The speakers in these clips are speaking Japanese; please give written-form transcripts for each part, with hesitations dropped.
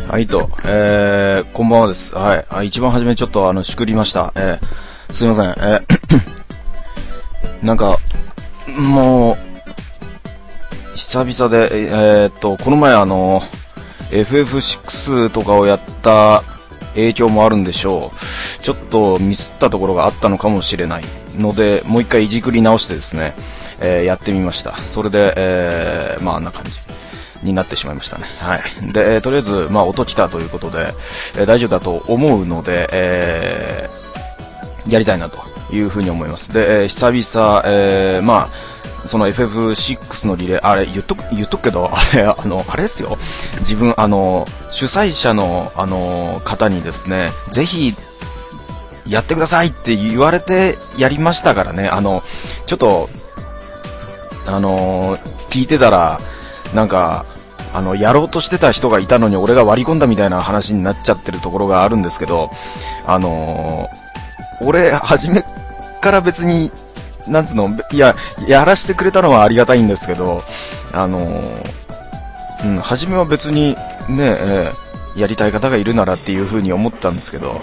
はいと、こんばんはです。はい。一番初めちょっとしくりました。すいません。なんか、もう、久々で、この前FF6 とかをやった影響もあるんでしょう。ちょっとミスったところがあったのかもしれないので、もう一回いじくり直してですね、やってみました。それで、まああんな感じになってしまいましたね。はい。で、とりあえず、まあ音来たということで、大丈夫だと思うので、やりたいなというふうに思います。で、久々、まあその FF6 のリレー、あれ言っとくけど、あれですよ。自分、主催者の、方にですね、ぜひ、やってくださいって言われてやりましたからね。ちょっと、聞いてたら、なんか、やろうとしてた人がいたのに俺が割り込んだみたいな話になっちゃってるところがあるんですけど、俺、初めから別に、なんつうの、いや、やらしてくれたのはありがたいんですけど、初めは別に、ね、やりたい方がいるならっていう風に思ったんですけど、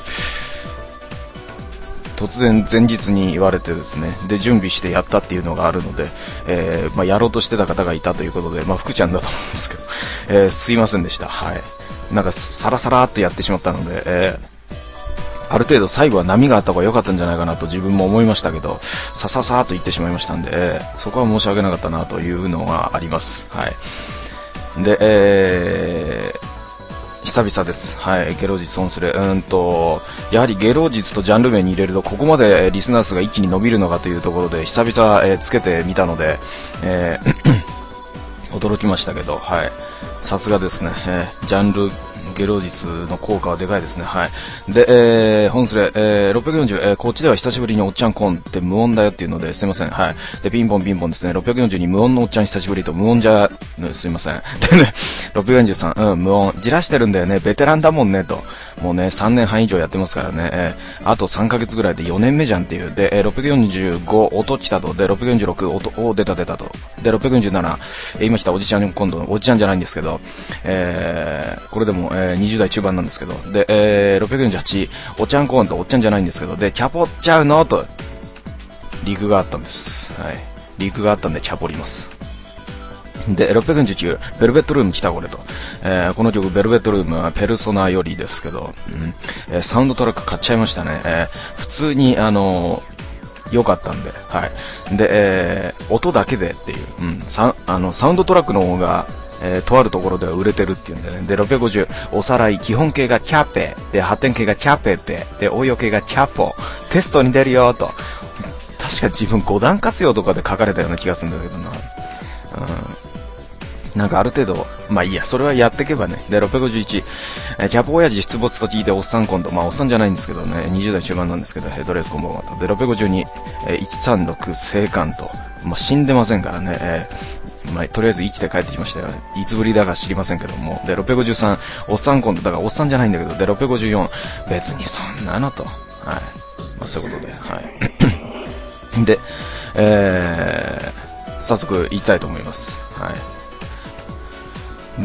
突然前日に言われてですね、で準備してやったっていうのがあるので、まあ、やろうとしてた方がいたということで、まあ、福ちゃんだと思うんですけど、すいませんでした。はい。なんかサラサラーってやってしまったので、ある程度最後は波があった方が良かったんじゃないかなと自分も思いましたけど、さささーっと言ってしまいましたんで、そこは申し訳なかったなというのがあります。はい。で、久々です。はい。ゲロジツオンスレ。やはりゲロジツとジャンル名に入れると、ここまでリスナー数が一気に伸びるのかというところで、久々、つけてみたので、驚きましたけど、はい。さすがですね。ジャンル、ゲロジツの効果はでかいですね。はい。で、本スレ、640、こっちでは久しぶりにおっちゃんコンって無音だよっていうので、すいません。はい。で、ピンポンピンポンですね。640に無音のおっちゃん久しぶりと、無音じゃ、すいません。でね、643、無音。じらしてるんだよね。ベテランだもんね、と。もうね、3年半以上やってますからね。あと3ヶ月ぐらいで4年目じゃんっていう。で、645、音来たと。で、646、音、出たと。で、647、今来たおじちゃん、今度、おじちゃんじゃないんですけど、これでも、20代中盤なんですけど、で、648、おちゃんコーンとおっちゃんじゃないんですけど、で、キャポっちゃうのと、リークがあったんです。はい。リークがあったんで、キャポります。で、649、ベルベットルーム来たこれと。この曲、ベルベットルームはペルソナよりですけど、サウンドトラック買っちゃいましたね。普通に、良かったんで、はい。で、音だけでっていう、サウンドトラックの方が、とあるところでは売れてるっていうんでね。で、650、おさらい、基本形がキャペ、で、発展形がキャペペ、で、応用形がキャポ、テストに出るよ、と。確か自分5段活用とかで書かれたような気がするんだけどな。なんかある程度、まあいいや、それはやっていけばね。で、651、キャポ親父出没と聞いておっさんコント。まあおっさんじゃないんですけどね、20代中盤なんですけど、ヘッドレースこんばんはと。で、652、136、生還と。まあ死んでませんからね、まあ、とりあえず生きて帰ってきましたよ。いつぶりだか知りませんけども。で、653、おっさんコント。だからおっさんじゃないんだけど。で、654、別にそんなのと。はい。まあそういうことで、はい。で、早速言いたいと思います。はい。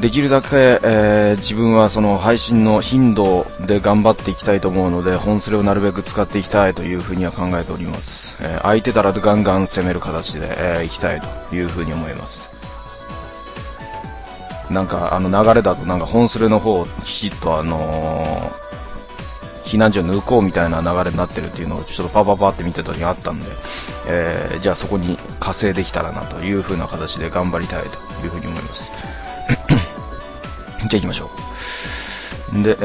できるだけ、自分はその配信の頻度で頑張っていきたいと思うので、本スレをなるべく使っていきたいというふうには考えております。空いてたらガンガン攻める形で、いきたいというふうに思います。なんか流れだとなんか本スレの方をきちっと避難所抜こうみたいな流れになってるっていうのをちょっとパパパって見てた時があったんで、じゃあそこに加勢できたらなというふうな形で頑張りたいというふうに思います。じゃあ行きましょう。で、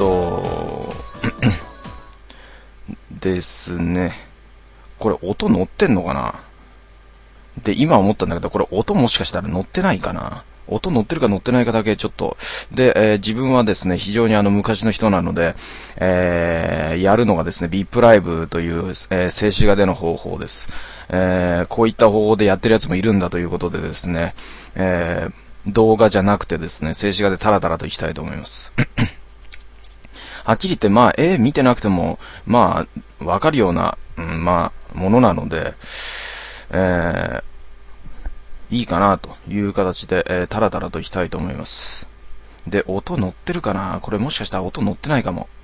ですね。これ音乗ってんのかな？で、今思ったんだけど、これ音もしかしたら乗ってないかな？音乗ってるか乗ってないかだけちょっと。で、自分はですね、非常に昔の人なので、やるのがですね、VIP ライブという、静止画での方法です。こういった方法でやってるやつもいるんだということでですね、動画じゃなくてですね、静止画でタラタラといきたいと思います。はっきり言って、まあ、見てなくても、まあ、わかるような、まあ、ものなので、いいかなという形で、タラタラといきたいと思います。 で、音乗ってるかな？これもしかしたら音乗ってないかも。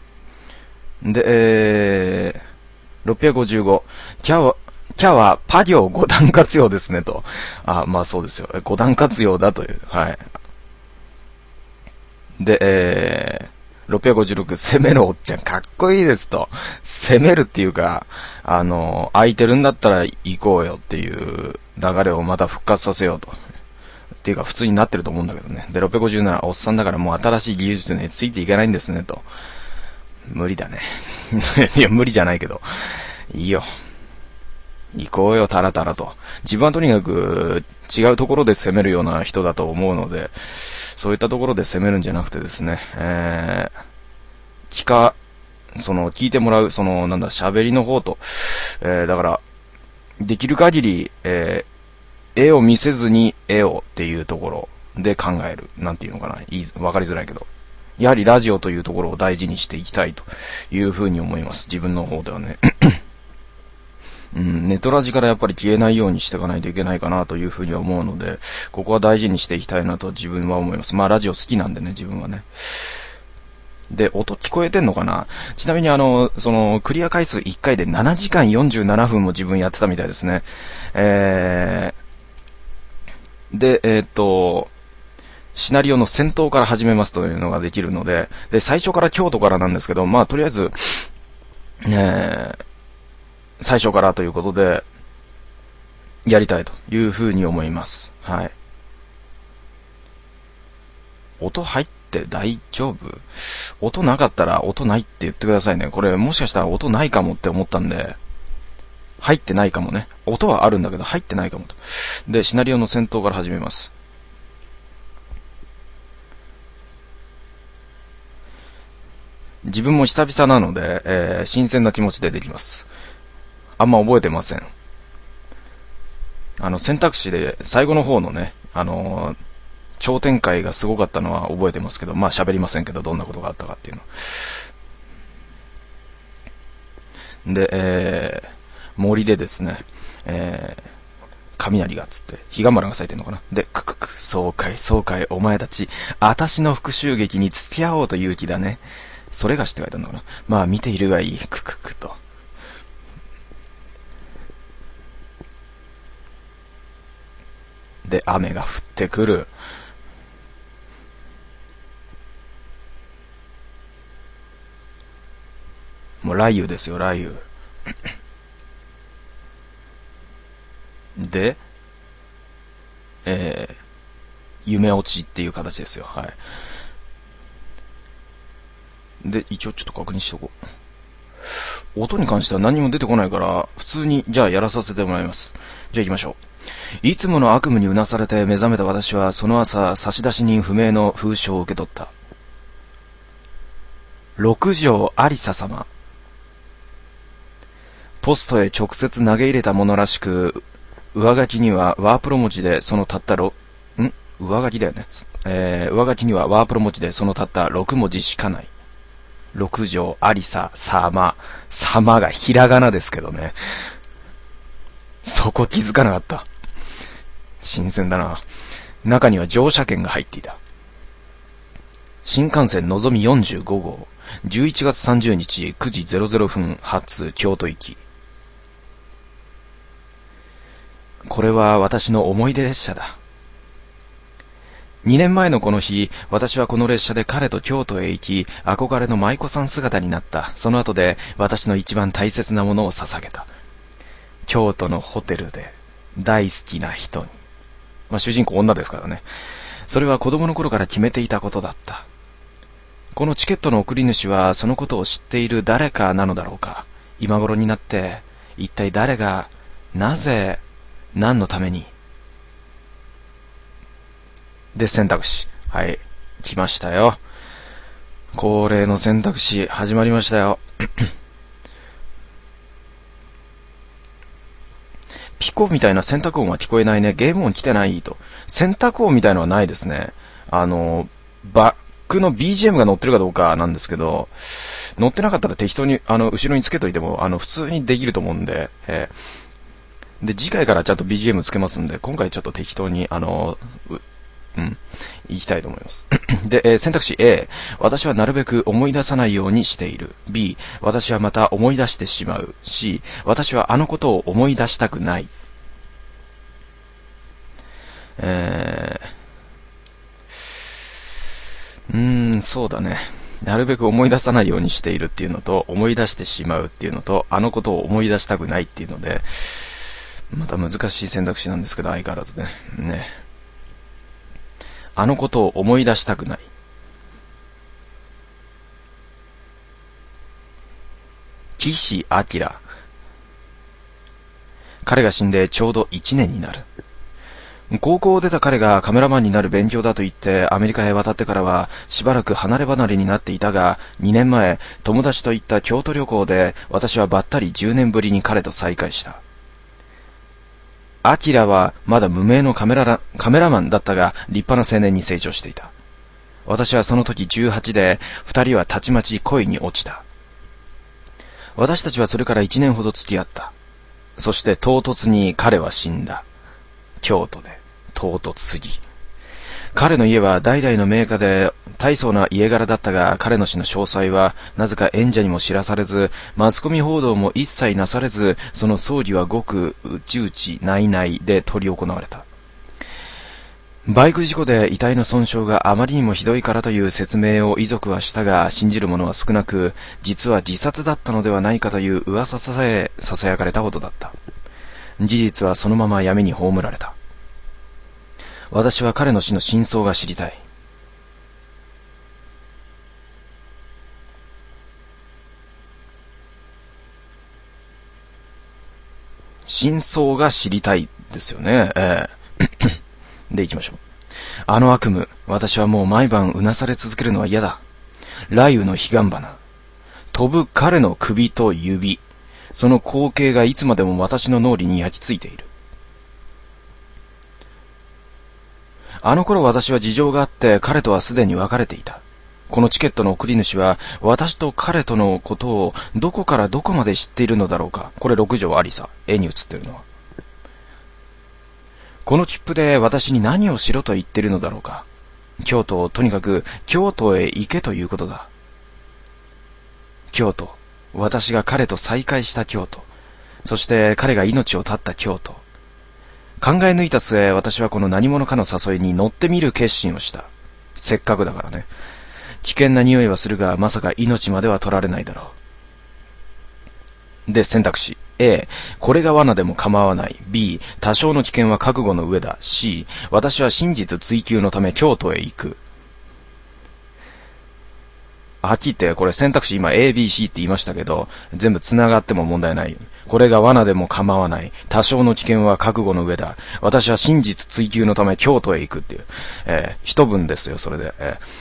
で、655。キャはパ行5段活用ですねと。まあそうですよ。5段活用だという。はい。で、656、攻めるおっちゃんかっこいいですと。攻めるっていうか、空いてるんだったら行こうよっていう流れをまた復活させようと。っていうか普通になってると思うんだけどね。で、657、おっさんだからもう新しい技術についていけないんですねと。無理だね。いや、無理じゃないけど。いいよ。行こうよ、タラタラと。自分はとにかく違うところで攻めるような人だと思うので、そういったところで攻めるんじゃなくてですね、聞いてもらう、喋りの方と、だから、できる限り、絵を見せずに絵をっていうところで考える。なんていうのかな。わかりづらいけど。やはりラジオというところを大事にしていきたいというふうに思います。自分の方ではね。ネトラジからやっぱり消えないようにしていかないといけないかなというふうには思うので、ここは大事にしていきたいなと自分は思います。まあラジオ好きなんでね、自分はね。で、音聞こえてんのかな？ちなみにクリア回数1回で7時間47分も自分やってたみたいですね。で、シナリオの戦闘から始めますというのができるので、で、最初から京都からなんですけど、まあとりあえず、最初からということで、やりたいというふうに思います。はい。音入って大丈夫？音なかったら音ないって言ってくださいね。これもしかしたら音ないかもって思ったんで、入ってないかもね。音はあるんだけど入ってないかもと。で、シナリオの戦闘から始めます。自分も久々なので、新鮮な気持ちでできます。あんま覚えてません。選択肢で最後の方のね、超展開がすごかったのは覚えてますけど、まあ喋りませんけど、どんなことがあったかっていうの。で、森でですね、雷がつって、ヒガンバラが咲いてんのかな。で、そうかい、お前たち、あたしの復讐劇に付き合おうという気だね。それがしって書いてあるのかな。まあ見ているがいい、と。で、雨が降ってくる。もう雷雨ですよ、雷雨。で、夢落ちっていう形ですよ。はい。で、一応ちょっと確認しとこう。音に関しては何も出てこないから、普通に、じゃあやらさせてもらいます。じゃあ行きましょう。いつもの悪夢にうなされて目覚めた私は、その朝、差出人不明の封書を受け取った。六条ありさ様。ポストへ直接投げ入れたものらしく、上書きにはワープロ文字でそのたった上書きだよね。上書きにはワープロ文字でそのたった6文字しかない。六条ありさ様。様がひらがなですけどね。そこ気づかなかった。新鮮だな。中には乗車券が入っていた。新幹線のぞみ45号。11月30日9時00分発京都行き。これは私の思い出列車だ。2年前のこの日、私はこの列車で彼と京都へ行き、憧れの舞妓さん姿になった。その後で私の一番大切なものを捧げた。京都のホテルで大好きな人に。まあ主人公女ですからね。それは子供の頃から決めていたことだった。このチケットの送り主はそのことを知っている誰かなのだろうか。今頃になって一体誰が、なぜ、何のために。で、選択肢。はい。来ましたよ。恒例の選択肢、始まりましたよ。ピコみたいな選択音は聞こえないね。ゲーム音来てないと。選択音みたいのはないですね。バックの BGM が乗ってるかどうかなんですけど、乗ってなかったら適当に、後ろにつけといても、普通にできると思うんで、で、次回からちゃんと BGM つけますんで、今回ちょっと適当に、 行きたいと思います。で、選択肢 A、私はなるべく思い出さないようにしている。B、私はまた思い出してしまう。C、私はあのことを思い出したくない。そうだね。なるべく思い出さないようにしているっていうのと、思い出してしまうっていうのと、あのことを思い出したくないっていうので、また難しい選択肢なんですけど、相変わらずね。あのことを思い出したくない。岸明。彼が死んでちょうど1年になる。高校を出た彼がカメラマンになる勉強だと言ってアメリカへ渡ってからはしばらく離れ離れになっていたが、2年前友達と行った京都旅行で私はばったり10年ぶりに彼と再会した。アキラはまだ無名のカメラマンだったが立派な青年に成長していた。私はその時18で、2人はたちまち恋に落ちた。私たちはそれから1年ほど付き合った。そして唐突に彼は死んだ。京都で。唐突すぎ。彼の家は代々の名家で大層な家柄だったが、彼の死の詳細はなぜか縁者にも知らされず、マスコミ報道も一切なされず、その葬儀はごく内々内々で執り行われた。バイク事故で遺体の損傷があまりにもひどいからという説明を遺族はしたが、信じる者は少なく、実は自殺だったのではないかという噂さえ囁かれたほどだった。事実はそのまま闇に葬られた。私は彼の死の真相が知りたい。真相が知りたいですよね。で、行きましょう。あの悪夢、私はもう毎晩うなされ続けるのは嫌だ。雷雨の彼岸花。飛ぶ彼の首と指。その光景がいつまでも私の脳裏に焼き付いている。あの頃私は事情があって彼とはすでに別れていた。このチケットの送り主は私と彼とのことをどこからどこまで知っているのだろうか。これ6条ありさ。絵に写ってるのは。この切符で私に何をしろと言っているのだろうか。京都、とにかく京都へ行けということだ。京都。私が彼と再会した京都。そして彼が命を絶った京都。考え抜いた末、私はこの何者かの誘いに乗ってみる決心をした。せっかくだからね。危険な匂いはするが、まさか命までは取られないだろう。で、選択肢。A、これが罠でも構わない。B、多少の危険は覚悟の上だ。C、私は真実追求のため京都へ行く。はっきり言って、これ選択肢今 A、B、C って言いましたけど、全部繋がっても問題ない。これが罠でも構わない。多少の危険は覚悟の上だ。私は真実追求のため京都へ行くっていう。一文ですよ、それで。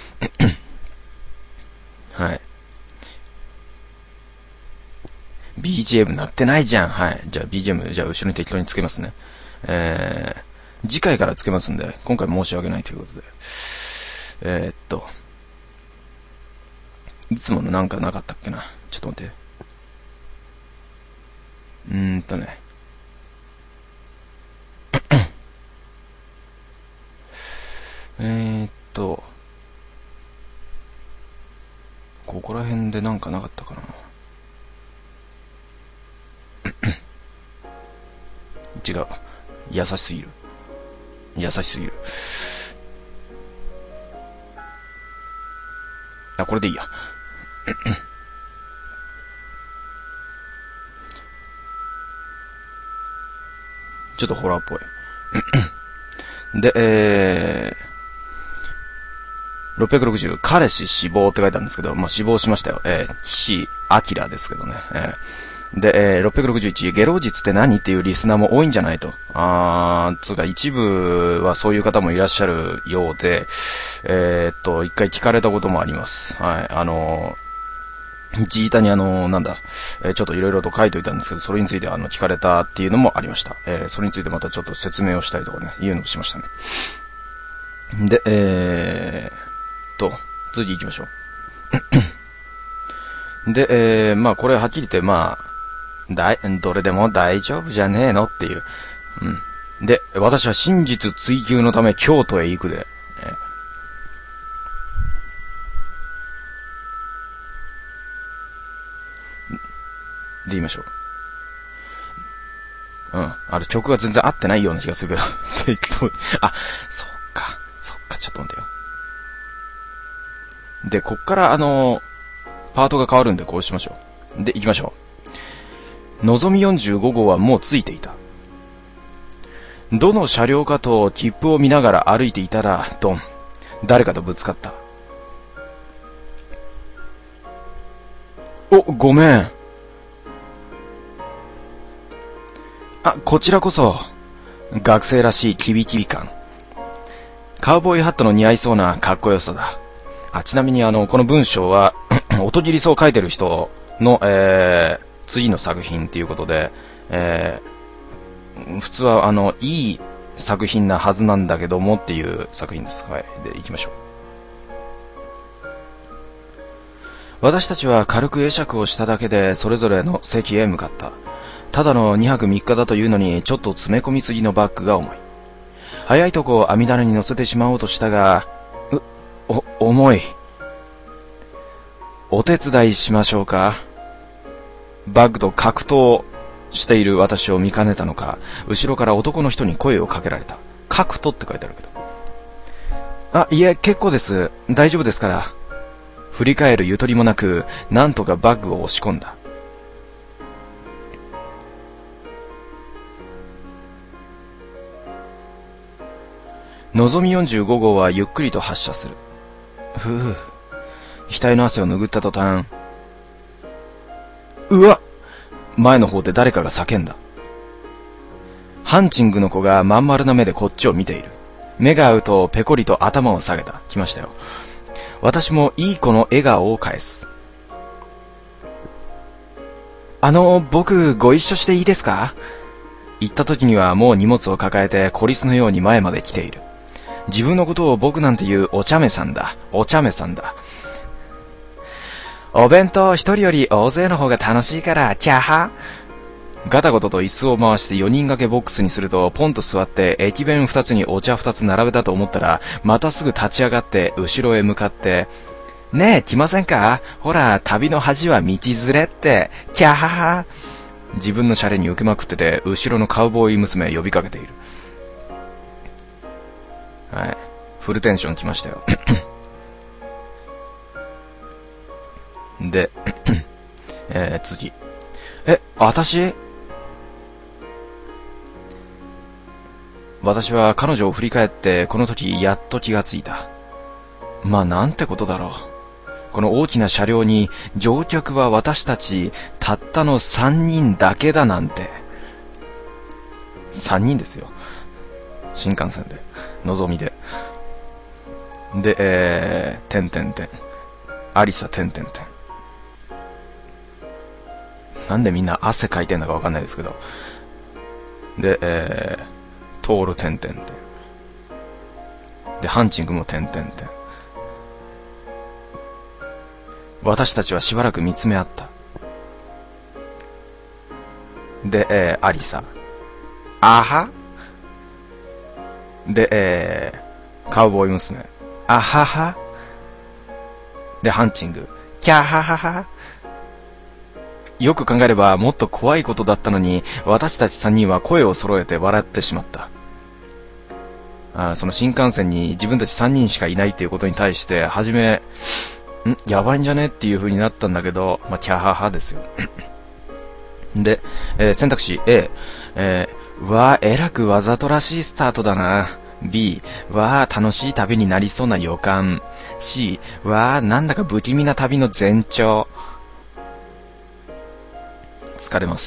はい。BGM 鳴ってないじゃん。はい。じゃあ BGM、じゃあ後ろに適当につけますね。次回からつけますんで、今回申し訳ないということで。いつものなんかなかったっけな。ちょっと待って。ここら辺でなんかなかったかな。違う。優しすぎる。あ、これでいいや。ちょっとホラーっぽい。で、660、彼氏死亡って書いてあるんですけど、まあ、死亡しましたよ。岸明ですけどね。で、661、ゲロ術って何っていうリスナーも多いんじゃないと。つうか一部はそういう方もいらっしゃるようで、一回聞かれたこともあります。はい。ジータにちょっといろいろと書いておいたんですけど、それについて聞かれたっていうのもありました。それについてまたちょっと説明をしたりとかね、いうのをしましたね。で、次行きましょう。で、まあこれはっきり言って、まあ、どれでも大丈夫じゃねえのっていう。で、私は真実追求のため京都へ行くで。 言いましょう。曲が全然合ってないような気がするけど。適当に。そっか、ちょっと待ってよ。で、こっから、パートが変わるんで、こうしましょう。で、行きましょう。のぞみ45号はもうついていた。どの車両かと切符を見ながら歩いていたら、ドン。誰かとぶつかった。ごめん。こちらこそ。学生らしいキビキビ感。カウボーイハットの似合いそうなかっこよさだ。ちなみにこの文章は、音切りそう書いてる人の、次の作品っていうことで、普通はいい作品なはずなんだけどもっていう作品です。はい。で、行きましょう。私たちは軽く会釈をしただけでそれぞれの席へ向かった。ただの2泊3日だというのにちょっと詰め込みすぎのバッグが重い。早いとこ網棚に乗せてしまおうとしたが、重い。お手伝いしましょうか。バッグと格闘している私を見かねたのか、後ろから男の人に声をかけられた。格闘って書いてあるけど。いえ、結構です。大丈夫ですから。振り返るゆとりもなく、なんとかバッグを押し込んだ。のぞみ45号はゆっくりと発車する。ふう。額の汗を拭った途端、うわっ！前の方で誰かが叫んだ。ハンチングの子がまん丸な目でこっちを見ている。目が合うとペコリと頭を下げた。来ましたよ。私もいい子の笑顔を返す。僕ご一緒していいですか？言った時にはもう荷物を抱えてコリスのように前まで来ている。自分のことを僕なんていうお茶目さんだ。お弁当一人より大勢の方が楽しいから、キャハ。ガタゴトと椅子を回して4人掛けボックスにすると、ポンと座って駅弁2つにお茶2つ並べたと思ったら、またすぐ立ち上がって後ろへ向かって、ねえ、来ませんか？ほら、旅の恥は道連れって、キャハハ。自分のシャレに受けまくってて、後ろのカウボーイ娘呼びかけている。はい。フルテンション来ましたよ。で、次。私は彼女を振り返ってこの時やっと気がついた。なんてことだろう。この大きな車両に乗客は私たちたったの3人だけだなんて。3人ですよ。新幹線で。のぞみで。で、アリサ、なんでみんな汗かいてんだかわかんないですけど。で、トール、で、ハンチングも、私たちはしばらく見つめ合った。で、アリサ。あはで、カウボーイ娘。あははで、ハンチング。キャハハハ。よく考えればもっと怖いことだったのに、私たち3人は声を揃えて笑ってしまった。その新幹線に自分たち3人しかいないっていうことに対して、はじめ、やばいんじゃねっていう風になったんだけど、キャハハですよ。で、選択肢 A、えらくわざとらしいスタートだな。B、楽しい旅になりそうな予感。C、なんだか不気味な旅の前兆。疲れます。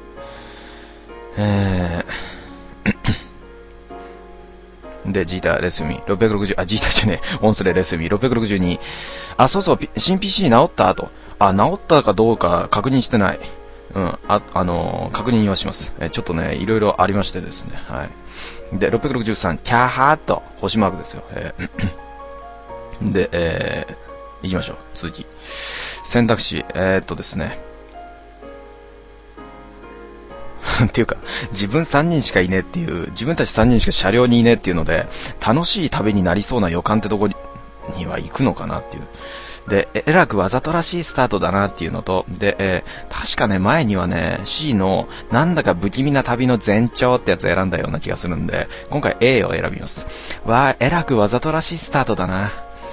で、ジータレスミ660、ジータじゃねえ、オンスレレスミ662。そうそう、新 PC 直ったと。直ったかどうか確認してない。確認はします。ちょっとね、いろいろありましてですね。はい。で、663、キャーハーっと、星マークですよ。で、行きましょう。次。選択肢、ですね。っていうか、自分3人しかいねえっていう、自分たち3人しか車両にいねえっていうので、楽しい旅になりそうな予感ってとこには行くのかなっていう。 で、えらくわざとらしいスタートだなっていうのと、で、確かね、前にはね、C の、なんだか不気味な旅の前兆ってやつ選んだような気がするんで、今回 A を選びます。えらくわざとらしいスタートだな。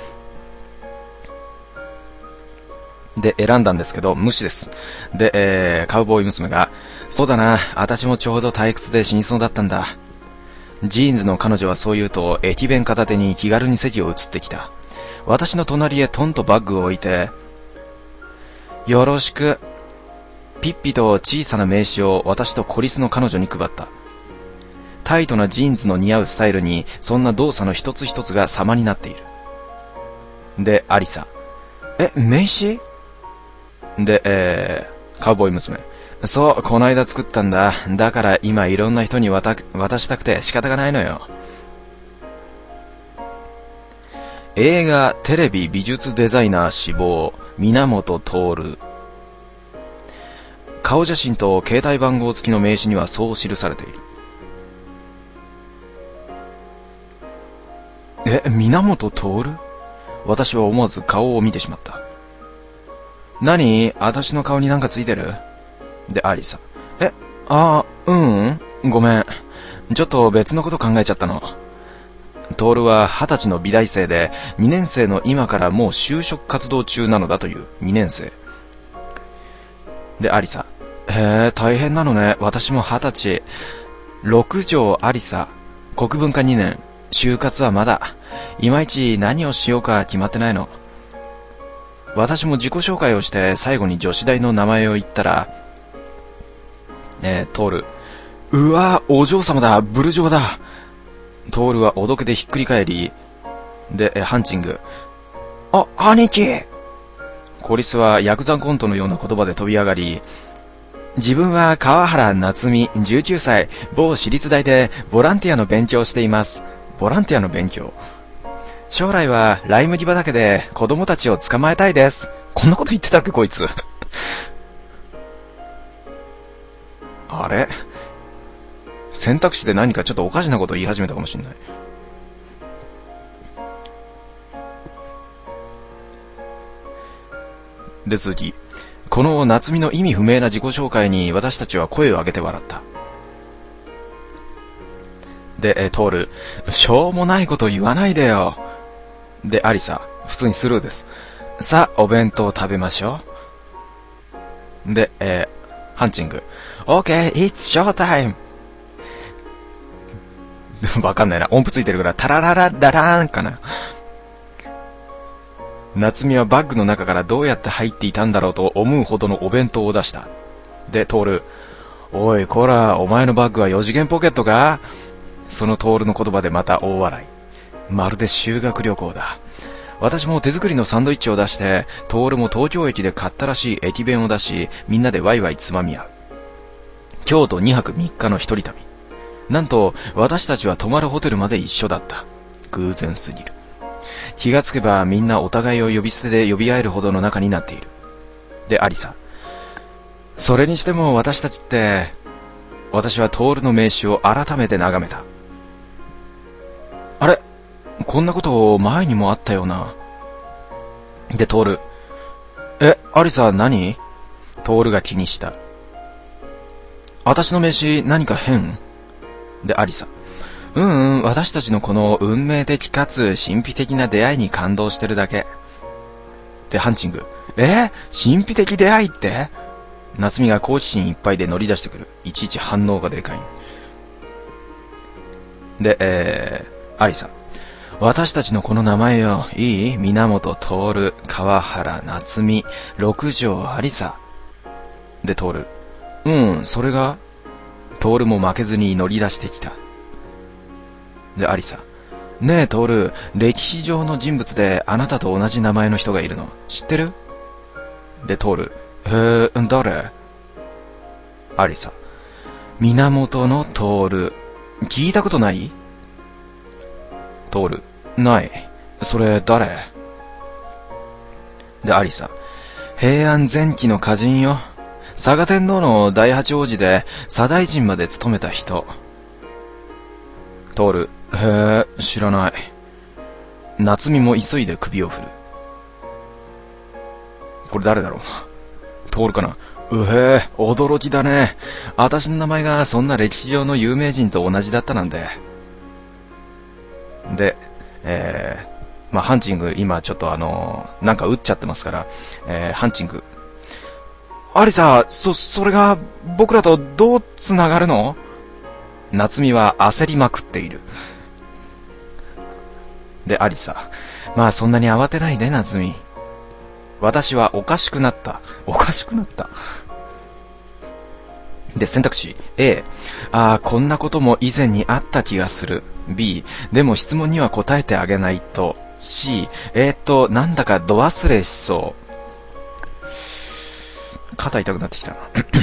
で、選んだんですけど、無視です。で、カウボーイ娘が、そうだな、私もちょうど退屈で死にそうだったんだ。ジーンズの彼女はそう言うと、駅弁片手に気軽に席を移ってきた。私の隣へトンとバッグを置いて、よろしく。ピッピと小さな名刺を私とコリスの彼女に配った。タイトなジーンズの似合うスタイルに、そんな動作の一つ一つが様になっている。で、アリサ。名刺？で、カウボーイ娘。そう、こないだ作ったんだ。だから今いろんな人に渡したくて仕方がないのよ。映画、テレビ、美術デザイナー志望、源徹。顔写真と携帯番号付きの名刺にはそう記されている。源徹？私は思わず顔を見てしまった。何？私の顔になんかついてる？で、アリサ。ごめん。ちょっと別のこと考えちゃったの。トールは20歳の美大生で、2年生の今からもう就職活動中なのだという2年生。で、アリサ。大変なのね。私も20歳。6条アリサ。国文科2年。就活はまだ。いまいち何をしようか決まってないの。私も自己紹介をして最後に女子大の名前を言ったら、トール。うわ、お嬢様だ、ブルジョワだ。トールはおどけてひっくり返り、で、ハンチング。兄貴！コリスはヤクザコントのような言葉で飛び上がり、自分は川原夏美、19歳、某私立大でボランティアの勉強をしています。ボランティアの勉強。将来はライ麦畑で子供たちを捕まえたいです。こんなこと言ってたっけこいつ。あれ？選択肢で何かちょっとおかしなこと言い始めたかもしれない。で、続き。この夏美の意味不明な自己紹介に私たちは声を上げて笑った。で、トール。しょうもないこと言わないでよ。で、アリサ。普通にスルーです。さあ、お弁当食べましょう。で、ハンチング。OK, it's showtime! わかんないな。音符ついてるから、タラララララーンかな。夏美はバッグの中からどうやって入っていたんだろうと思うほどのお弁当を出した。で、トール。おい、こら、お前のバッグは4次元ポケットか？そのトールの言葉でまた大笑い。まるで修学旅行だ。私も手作りのサンドイッチを出して、トールも東京駅で買ったらしい駅弁を出し、みんなでワイワイつまみ合う。京都2泊3日の一人旅。なんと、私たちは泊まるホテルまで一緒だった。偶然すぎる。気がつけばみんなお互いを呼び捨てで呼び合えるほどの仲になっている。で、アリサ。それにしても私たちって、私はトールの名刺を改めて眺めた。あれ？こんなこと前にもあったような。で、トール。アリサ何？トールが気にした。私の名刺何か変？で、アリサ。私たちのこの運命的かつ神秘的な出会いに感動してるだけ。で、ハンチング。神秘的出会いって？夏美が好奇心いっぱいで乗り出してくる。いちいち反応がでかい。で、アリサ。私たちのこの名前よ。いい？源徹、川原夏美、六条アリサ。で、トール。それが？トールも負けずに乗り出してきた。で、アリサ。ねえ、トール、歴史上の人物であなたと同じ名前の人がいるの知ってる？で、トール。誰？アリサ。源のトール。聞いたことない？トール。ない。それ誰？で、アリサ。平安前期の歌人よ。嵯峨天皇の第八王子で左大臣まで務めた人。トール。知らない。夏美も急いで首を振る。 これ誰だろう。トールかな。うへえ、驚きだね。私の名前がそんな歴史上の有名人と同じだったなんて。で、ハンチング、今ちょっとなんか撃っちゃってますから、ハンチング。アリサ、それが僕らとどうつながるの？夏美は焦りまくっている。で、アリサ。まあそんなに慌てないで、夏美。私はおかしくなった。おかしくなった。で、選択肢 A。こんなことも以前にあった気がする。B。でも質問には答えてあげないと。C。なんだか度忘れしそう。肩痛くなってきたな。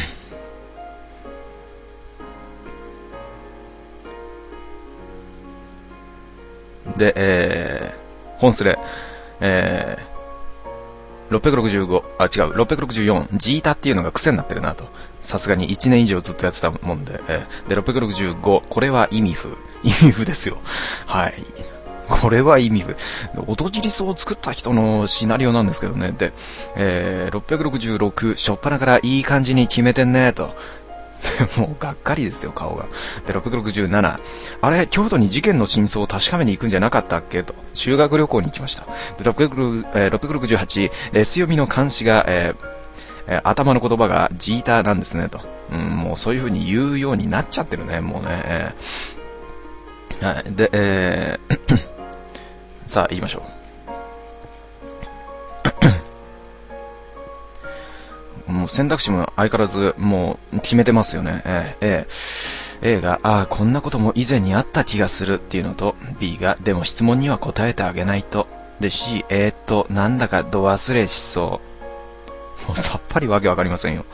で、本スレ、665、664、ジータっていうのが癖になってるなと。さすがに1年以上ずっとやってたもんで、で、665、これは意味不ですよ。はい。これは意味不。音切り層を作った人のシナリオなんですけどね。で、666、しょっぱなからいい感じに決めてんねと。もうがっかりですよ、顔が。で、667、あれ、京都に事件の真相を確かめに行くんじゃなかったっけと。修学旅行に行きました。で、668、レス読みの監視が、頭の言葉がジーターなんですねと。もうそういう風に言うようになっちゃってるね、もうね。はい。で、さあ、言いましょう。もう選択肢も相変わらずもう決めてますよね。A が、こんなことも以前にあった気がするっていうのと、B が、でも質問には答えてあげないと。で、C、なんだか度忘れしそう。もうさっぱりわけわかりませんよ。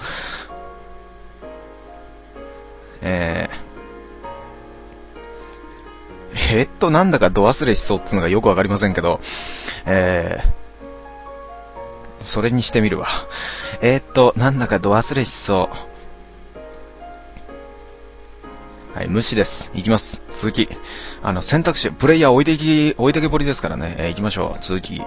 なんだか度忘れしそうっていうのがよくわかりませんけど、それにしてみるわ。なんだか度忘れしそう。はい、無視です。いきます。続き。選択肢、プレイヤー置いてけぼりですからね。いきましょう。続き。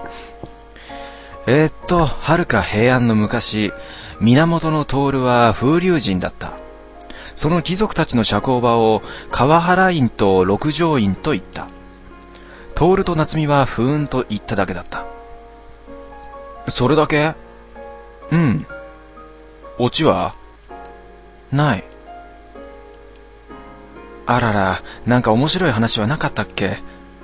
遥か平安の昔、源徹は風流人だった。その貴族たちの社交場を川原院と六条院と言った。徹と夏美は不運と言っただけだった。それだけ？うん。オチは？ない。あらら、なんか面白い話はなかったっけ？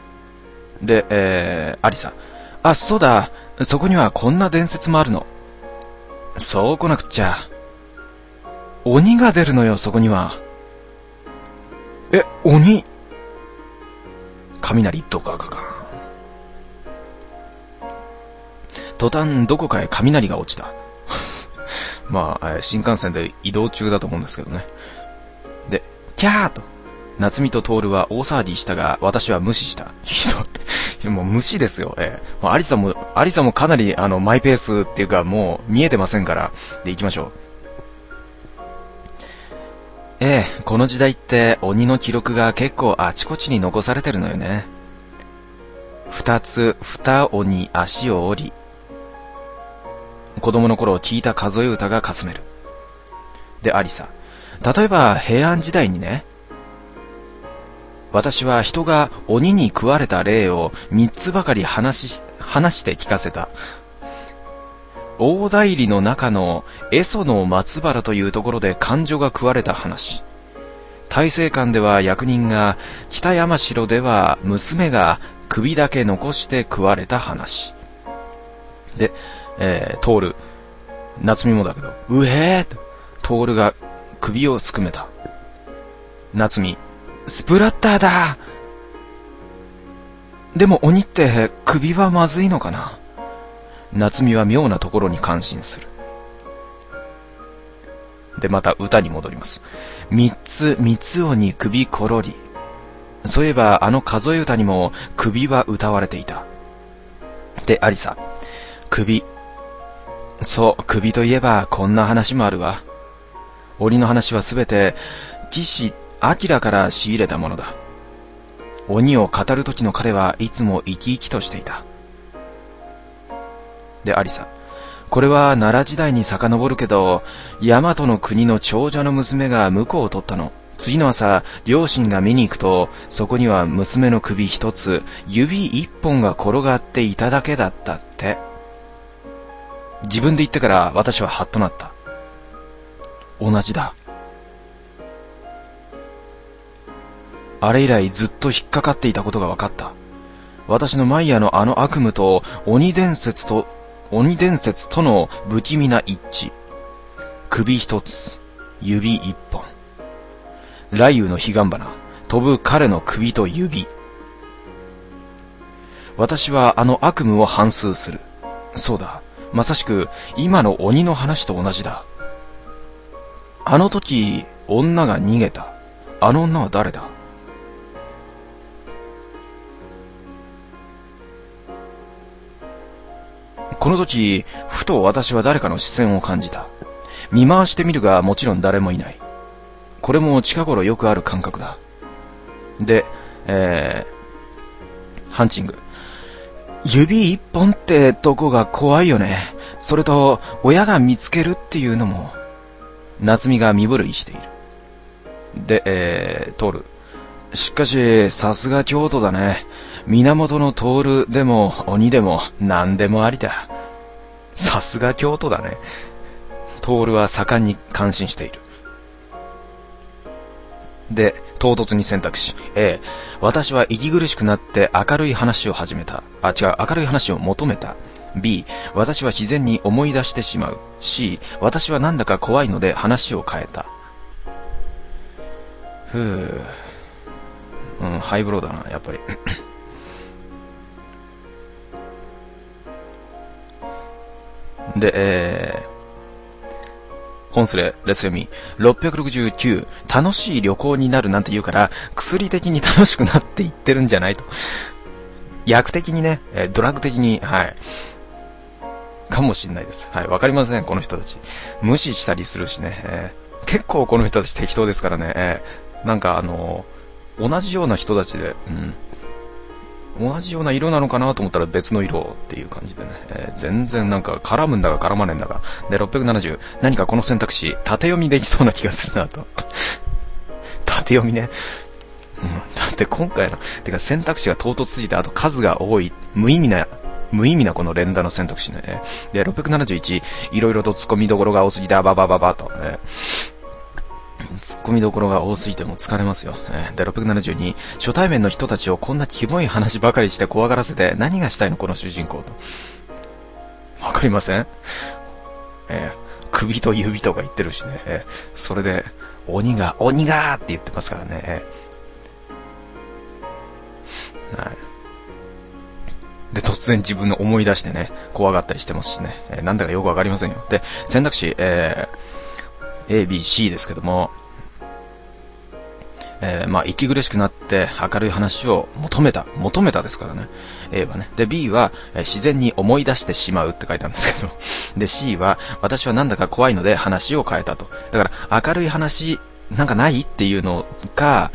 で、アリサ。そうだ、そこにはこんな伝説もあるの。そう来なくっちゃ。鬼が出るのよ、そこには。鬼？雷ドカカカ。途端どこかへ雷が落ちた。まあ、新幹線で移動中だと思うんですけどね。で、キャーと夏美と徹は大騒ぎしたが、私は無視した。ひどい。もう無視ですよ。アリサもかなりマイペースっていうか、もう見えてませんから。で、行きましょう。この時代って鬼の記録が結構あちこちに残されてるのよね。二鬼足を折り。子供の頃聞いた数え歌がかすめる。で、アリサ。例えば平安時代にね、私は人が鬼に食われた例を3つばかり話して聞かせた。大内裏の中の江蘇の松原というところで勘女が食われた話。大政館では役人が、北山城では娘が首だけ残して食われた話。で、徹、夏美もだけど、うへーと、徹が首をすくめた。夏美、スプラッターだ。でも鬼って首はまずいのかな。夏美は妙なところに感心する。で、また歌に戻ります。三つ鬼首ころり。そういえば数え歌にも首は歌われていた。で、アリサ。首。そう、首といえばこんな話もあるわ。鬼の話はすべて騎士明から仕入れたものだ。鬼を語る時の彼はいつも生き生きとしていた。で、アリサ。 これは奈良時代に遡るけど、大和の国の長者の娘が婿を取ったの。次の朝、両親が見に行くと、そこには娘の首一つ、指一本が転がっていただけだったって。自分で言ってから私はハッとなった。同じだ。あれ以来ずっと引っかかっていたことが分かった。私のマイヤのあの悪夢と鬼伝説との不気味な一致。首一つ、指一本。雷雨の彼岸花、飛ぶ彼の首と指。私はあの悪夢を反芻する。そうだ、まさしく今の鬼の話と同じだ。あの時、女が逃げた。あの女は誰だ？この時、ふと私は誰かの視線を感じた。見回してみるが、もちろん誰もいない。これも近頃よくある感覚だ。で、ハンチング。指一本ってとこが怖いよね。それと、親が見つけるっていうのも。夏美が身震いしている。で、トール。しかし、さすが京都だね。源のトールでも鬼でも何でもありだ。さすが京都だね。トールは盛んに感心している。で、唐突に選択肢 A、 私は息苦しくなって明るい話を始めた。明るい話を求めた。 B、 私は自然に思い出してしまう。 C、 私はなんだか怖いので話を変えた。ハイブローだな、やっぱり。で、本スレ、レス読み、669、楽しい旅行になるなんて言うから、薬的に楽しくなっていってるんじゃないと。薬的にね、ドラッグ的に、はい。かもしんないです。はい、わかりません、この人たち。無視したりするしね、結構この人たち適当ですからね、なんか同じような人たちで、同じような色なのかなと思ったら別の色っていう感じでね、全然なんか絡むんだか絡まねえんだか。で、670、何かこの選択肢縦読みできそうな気がするなと。縦読みね、だって今回の選択肢が唐突すぎて、あと数が多い無意味なこの連打の選択肢ね。で、671、いろいろと突っ込みどころが多すぎてババババと、突っ込みどころが多すぎても疲れますよ。で、672、初対面の人たちをこんなキモい話ばかりして怖がらせて何がしたいのこの主人公と。わかりません？首と指とか言ってるしね。それで、鬼がって言ってますからね。はい。で、突然自分の思い出してね、怖がったりしてますしね。なんだかよくわかりませんよ。で、選択肢、A、B、C ですけども、息苦しくなって明るい話を求めたですからね。A はね。で、B は、自然に思い出してしまうって書いてあるんですけど。で、C は、私はなんだか怖いので話を変えたと。だから、明るい話、なんかないっていうのか、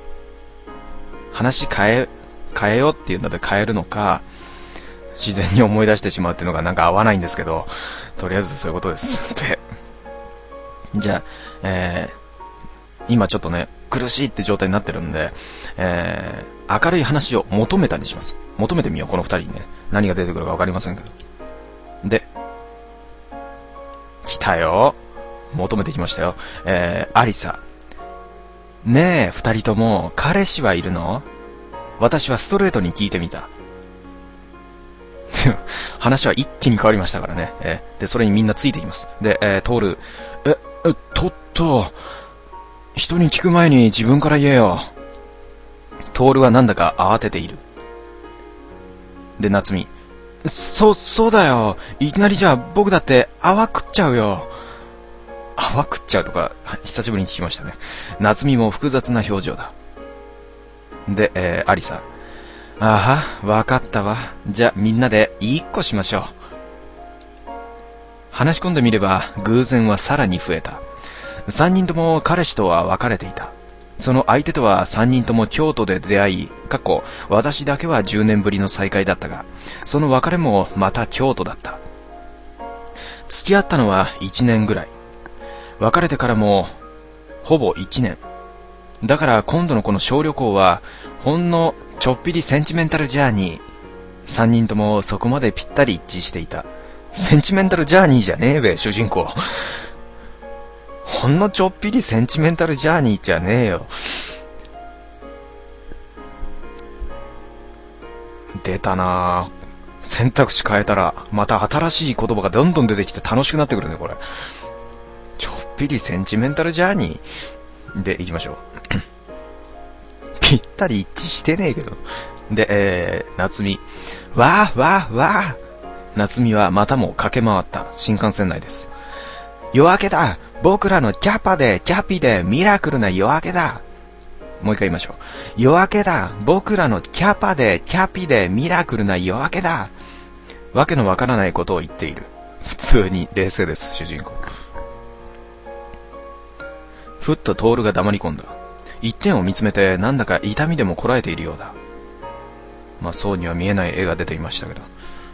話変えようっていうので変えるのか、自然に思い出してしまうっていうのがなんか合わないんですけど、とりあえずそういうことです。で、じゃあ、今ちょっとね、苦しいって状態になってるんで、明るい話を求めたにします。求めてみよう、この二人にね。何が出てくるかわかりませんけど。で、来たよ。求めてきましたよ。アリサ。ねえ、二人とも、彼氏はいるの？私はストレートに聞いてみた。話は一気に変わりましたからね。で、それにみんなついてきます。で、トール、人に聞く前に自分から言えよ。トールはなんだか慌てている。で、夏美、そうだよ。いきなりじゃあ僕だって泡食っちゃうよ。泡食っちゃうとか、久しぶりに聞きましたね。夏美も複雑な表情だ。で、アリサ、ああ、わかったわ。じゃあみんなで一個しましょう。話し込んでみれば偶然はさらに増えた。3人とも彼氏とは別れていた。その相手とは3人とも京都で出会い、私だけは10年ぶりの再会だったが、その別れもまた京都だった。 付き合ったのは1年ぐらい。別れてからも、ほぼ1年。だから今度のこの小旅行は、ほんのちょっぴりセンチメンタルジャーニー。3人ともそこまでぴったり一致していた。センチメンタルジャーニーじゃねえべ、主人公。ほんのちょっぴりセンチメンタルジャーニーじゃねえよ。出たなぁ。選択肢変えたら、また新しい言葉がどんどん出てきて楽しくなってくるね、これ。ちょっぴりセンチメンタルジャーニーでいきましょう。ぴったり一致してねえけど。で、夏美。わーわーわー。夏美はまたも駆け回った新幹線内です。夜明けだ。僕らのキャピでミラクルな夜明けだ。もう一回言いましょう。夜明けだ。僕らのキャピでミラクルな夜明けだ。わけのわからないことを言っている。普通に冷静です、主人公。ふっとトールが黙り込んだ。一点を見つめてなんだか痛みでもこらえているようだ。まあそうには見えない絵が出ていましたけど。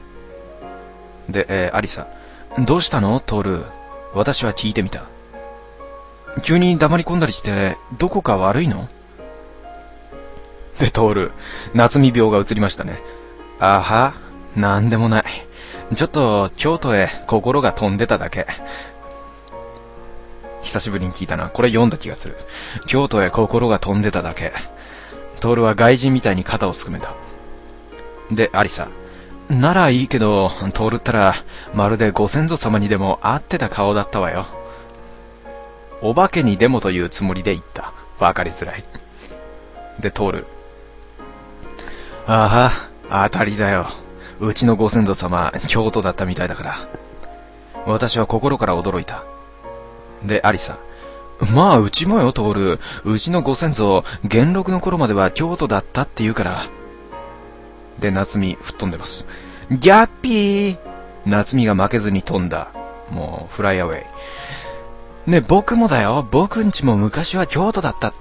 で、アリサ。どうしたのトール。私は聞いてみた。急に黙り込んだりしてどこか悪いの？で、トール。夏美病が移りましたね。あは、なんでもない。ちょっと京都へ心が飛んでただけ。久しぶりに聞いたな。これ読んだ気がする。京都へ心が飛んでただけ。トールは外人みたいに肩をすくめた。で、アリサ。ならいいけど、トールったら、まるでご先祖様にでも会ってた顔だったわよ。お化けにでもというつもりで言った。わかりづらい。で、トール。ああ、当たりだよ。うちのご先祖様、京都だったみたいだから。私は心から驚いた。で、アリサ。まあ、うちもよ、トール。うちのご先祖、元禄の頃までは京都だったって言うから。で、夏美、吹っ飛んでます。ギャッピー。夏美が負けずに飛んだ。もう、フライアウェイ。ね、僕もだよ。僕んちも昔は京都だったって。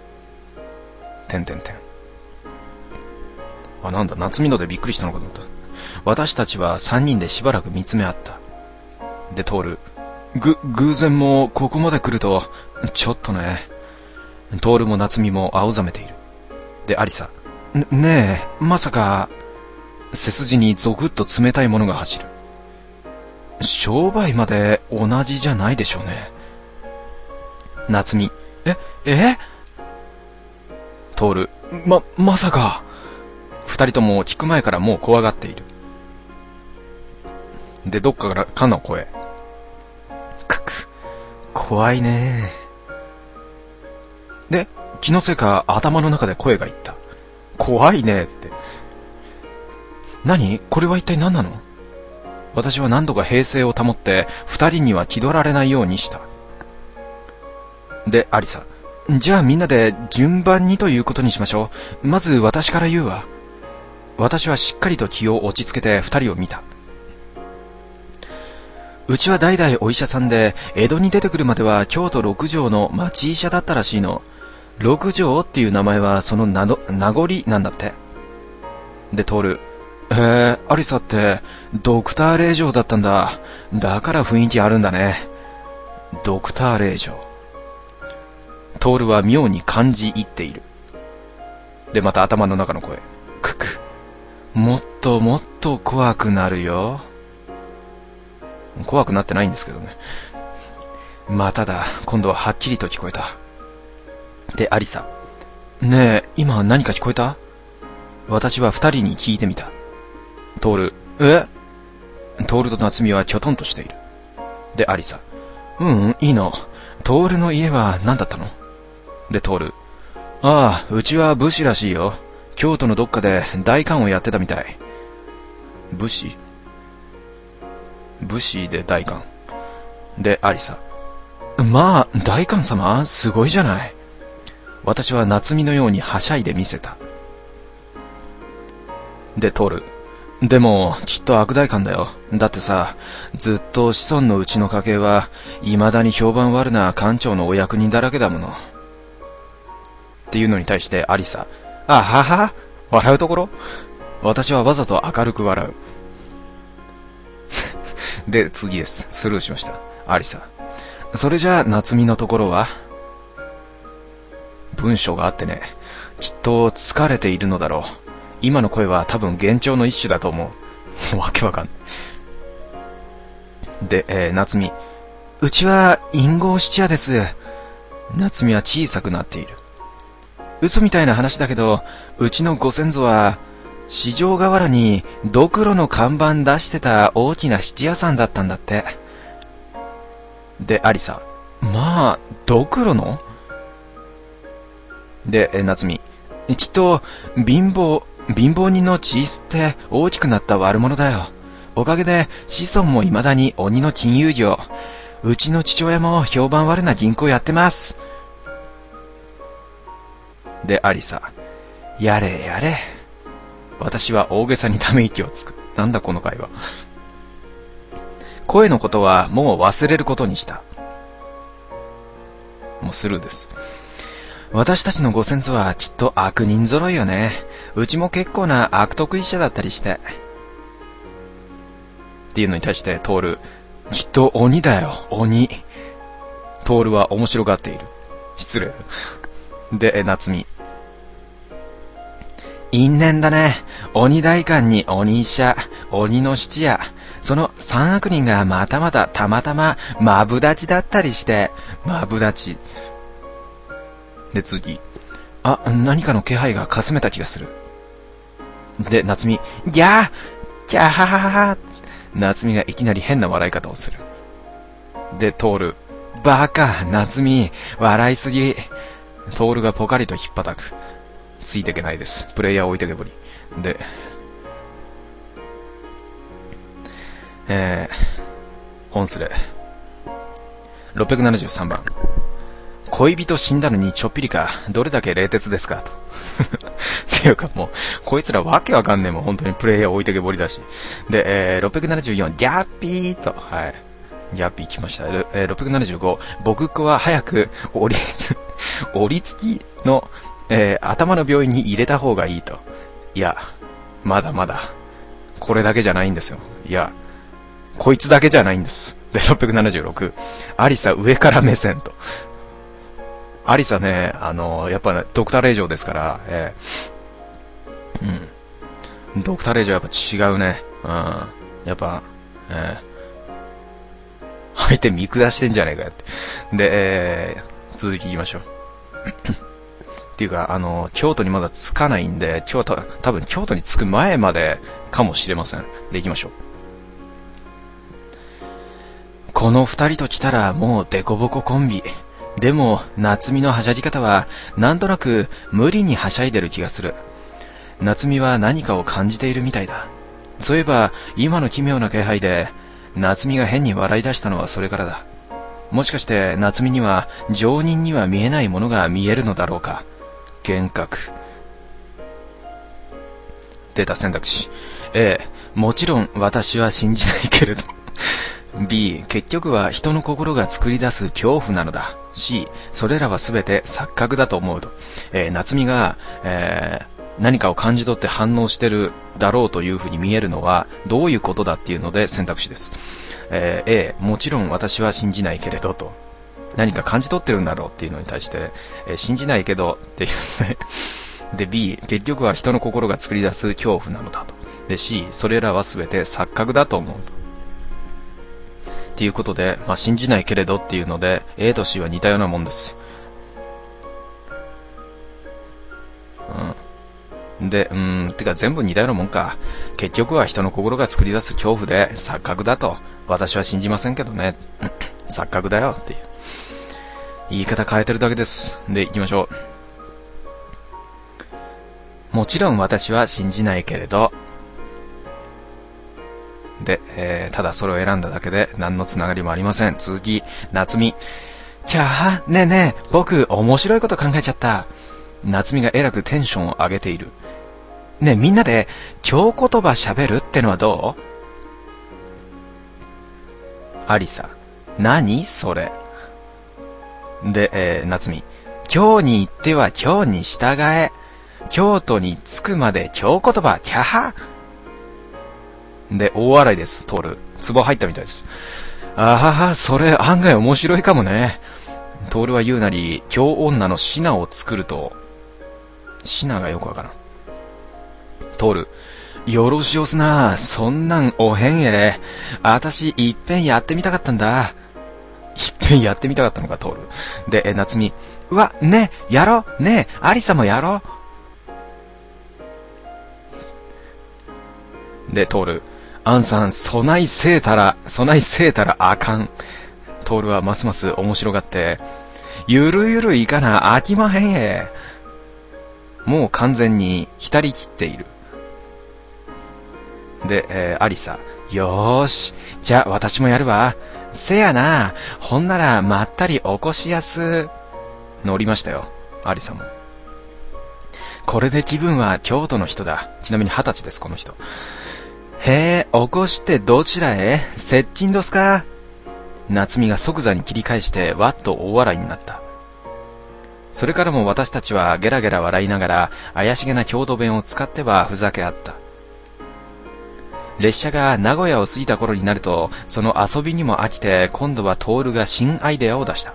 あ、なんだ、夏美のでびっくりしたのかと思った。私たちは3人でしばらく見つめ合った。で、トール。偶然もここまで来ると、ちょっとね。トールも夏美も青ざめている。で、アリサ。ねえ、まさか、背筋にゾクッと冷たいものが走る。商売まで同じじゃないでしょうね。夏美。トール。まさか。二人とも聞く前からもう怖がっている。で、どっかからかの声。怖いね。で、気のせいか頭の中で声が言った。怖いねって。何？これは一体何なの？私は何度か平静を保って二人には気取られないようにした。で、アリサ。じゃあみんなで順番にということにしましょう。まず私から言うわ。私はしっかりと気を落ち着けて二人を見た。うちは代々お医者さんで、江戸に出てくるまでは京都六条の町医者だったらしいの。六条っていう名前はその名残なんだって。で、トール。アリサってドクター令嬢だったんだ。だから雰囲気あるんだね。ドクター令嬢。トールは妙に感じ入っている。で、また頭の中の声。もっともっと怖くなるよ。怖くなってないんですけどね。まただ、今度ははっきりと聞こえた。で、アリサ。ねえ、今何か聞こえた？私は二人に聞いてみた。トール。トールと夏美はきょとんとしている。で、アリサ。いいの。トールの家は何だったの？で、トール。ああ、うちは武士らしいよ。京都のどっかで代官をやってたみたい。武士で代官。で、アリサ。まあ、代官様、すごいじゃない。私は夏美のようにはしゃいで見せた。で、トール。でも、きっと悪代官だよ。だってさ、ずっと子孫のうちの家系は、未だに評判悪な官庁のお役人だらけだもの。っていうのに対してアリサ。あはは、笑うところ？私はわざと明るく笑う。 で、次です。スルーしました。アリサ。それじゃあ、夏美のところは文章があってね。きっと疲れているのだろう。今の声は多分幻聴の一種だと思う。わけわかんない。で、夏美。うちは陰謀質屋です。夏美は小さくなっている。嘘みたいな話だけど、うちのご先祖は、四条河原にドクロの看板出してた大きな質屋さんだったんだって。で、アリサ。まあ、ドクロの？で、夏美。きっと、貧乏人の血吸って大きくなった悪者だよ。おかげで子孫も未だに鬼の金融業。うちの父親も評判悪な銀行やってます。で、アリサ。やれやれ。私は大げさにため息をつく。なんだこの会話。声のことはもう忘れることにした。もうスルーです。私たちのご先祖はきっと悪人揃いよね。うちも結構な悪徳医者だったりして。っていうのに対してトール。きっと鬼だよ、鬼。トールは面白がっている。失礼。で、夏美。因縁だね。鬼代官に鬼医者、鬼の質屋。その三悪人がまたまたたまたまマブダチだったりして。マブダチ。で、次。あ、何かの気配がかすめた気がする。で、夏美。ギャーキャハハハハ。夏美がいきなり変な笑い方をする。で、トール。バカ、夏美。笑いすぎ。トールがポカリとひっぱたく。ついていけないです。プレイヤー置いてけぼり。で、本スレ。673番。恋人死んだのにちょっぴりか。どれだけ冷徹ですかと。っていうかもう、こいつらわけわかんねえもん。本当にプレイヤー置いてけぼりだし。で、674、ギャッピーと。はい。ギャッピー来ました。675、僕っ子は早く、折り付きの、頭の病院に入れた方がいいと。いや、まだまだ。これだけじゃないんですよ。いや、こいつだけじゃないんです。で、676、アリサ上から目線と。アリサね、やっぱ、ね、ドクターレイジョーですから、ドクターレイジョーやっぱ違うね。やっぱ、相手見下してんじゃねえかよって。で、続きいきましょう。っていうか、京都にまだ着かないんで、今日は多分京都に着く前までかもしれません。で、行きましょう。この二人と来たらもうデコボココンビ。でも、夏美のはしゃぎ方は、なんとなく無理にはしゃいでる気がする。夏美は何かを感じているみたいだ。そういえば、今の奇妙な気配で、夏美が変に笑い出したのはそれからだ。もしかして夏美には常人には見えないものが見えるのだろうか。幻覚。出た選択肢。A、もちろん私は信じないけれど。B、結局は人の心が作り出す恐怖なのだ。C、それらはすべて錯覚だと思うと。夏美が、何かを感じ取って反応してるだろうというふうに見えるのはどういうことだっていうので選択肢です。A、もちろん私は信じないけれどと。何か感じ取ってるんだろうっていうのに対して、信じないけどっていうね。で、B、結局は人の心が作り出す恐怖なのだと。で、C、それらはすべて錯覚だと思うと。っていうことで、信じないけれどっていうので A と C は似たようなもんです。で、てか全部似たようなもんか。結局は人の心が作り出す恐怖で錯覚だと。私は信じませんけどね。錯覚だよっていう。言い方変えてるだけです。で、行きましょう。もちろん私は信じないけれど。で、ただそれを選んだだけで何のつながりもありません。続き、夏美。キャー、ねえねえ、僕面白いこと考えちゃった。夏美がえらくテンションを上げている。ねえ、みんなで京言葉喋るってのはどう？アリサ。何それ。で、夏美。京に行っては京に従え。京都に着くまで京言葉、キャハ。で、大笑いです、トール。 壺入ったみたいです。ああ、それ案外面白いかもね。トールは言うなり、京女の品を作ると、品がよくわからん。トール、よろしおすな、そんなんおへんえ。あたし、いっぺんやってみたかったんだ。いっぺんやってみたかったのか、トール。で、夏美、うわ、ねえ、やろう、ねえ、アリサもやろう。で、トール、アンさん、そないせえたらあかん。トールはますます面白がって、ゆるゆるいかな、あきまへんえ。もう完全に浸りきっている。で、アリサ、よーし、じゃあ私もやるわ。せやな、ほんならまったり起こしやす。乗りましたよ、アリサも。これで気分は京都の人だ。ちなみに20歳です、この人。へえ、起こしてどちらへ？接近どすか？夏美が即座に切り返してわっと大笑いになった。それからも私たちはゲラゲラ笑いながら怪しげな郷土弁を使ってはふざけ合った。列車が名古屋を過ぎた頃になると、その遊びにも飽きて今度はトールが新アイデアを出した。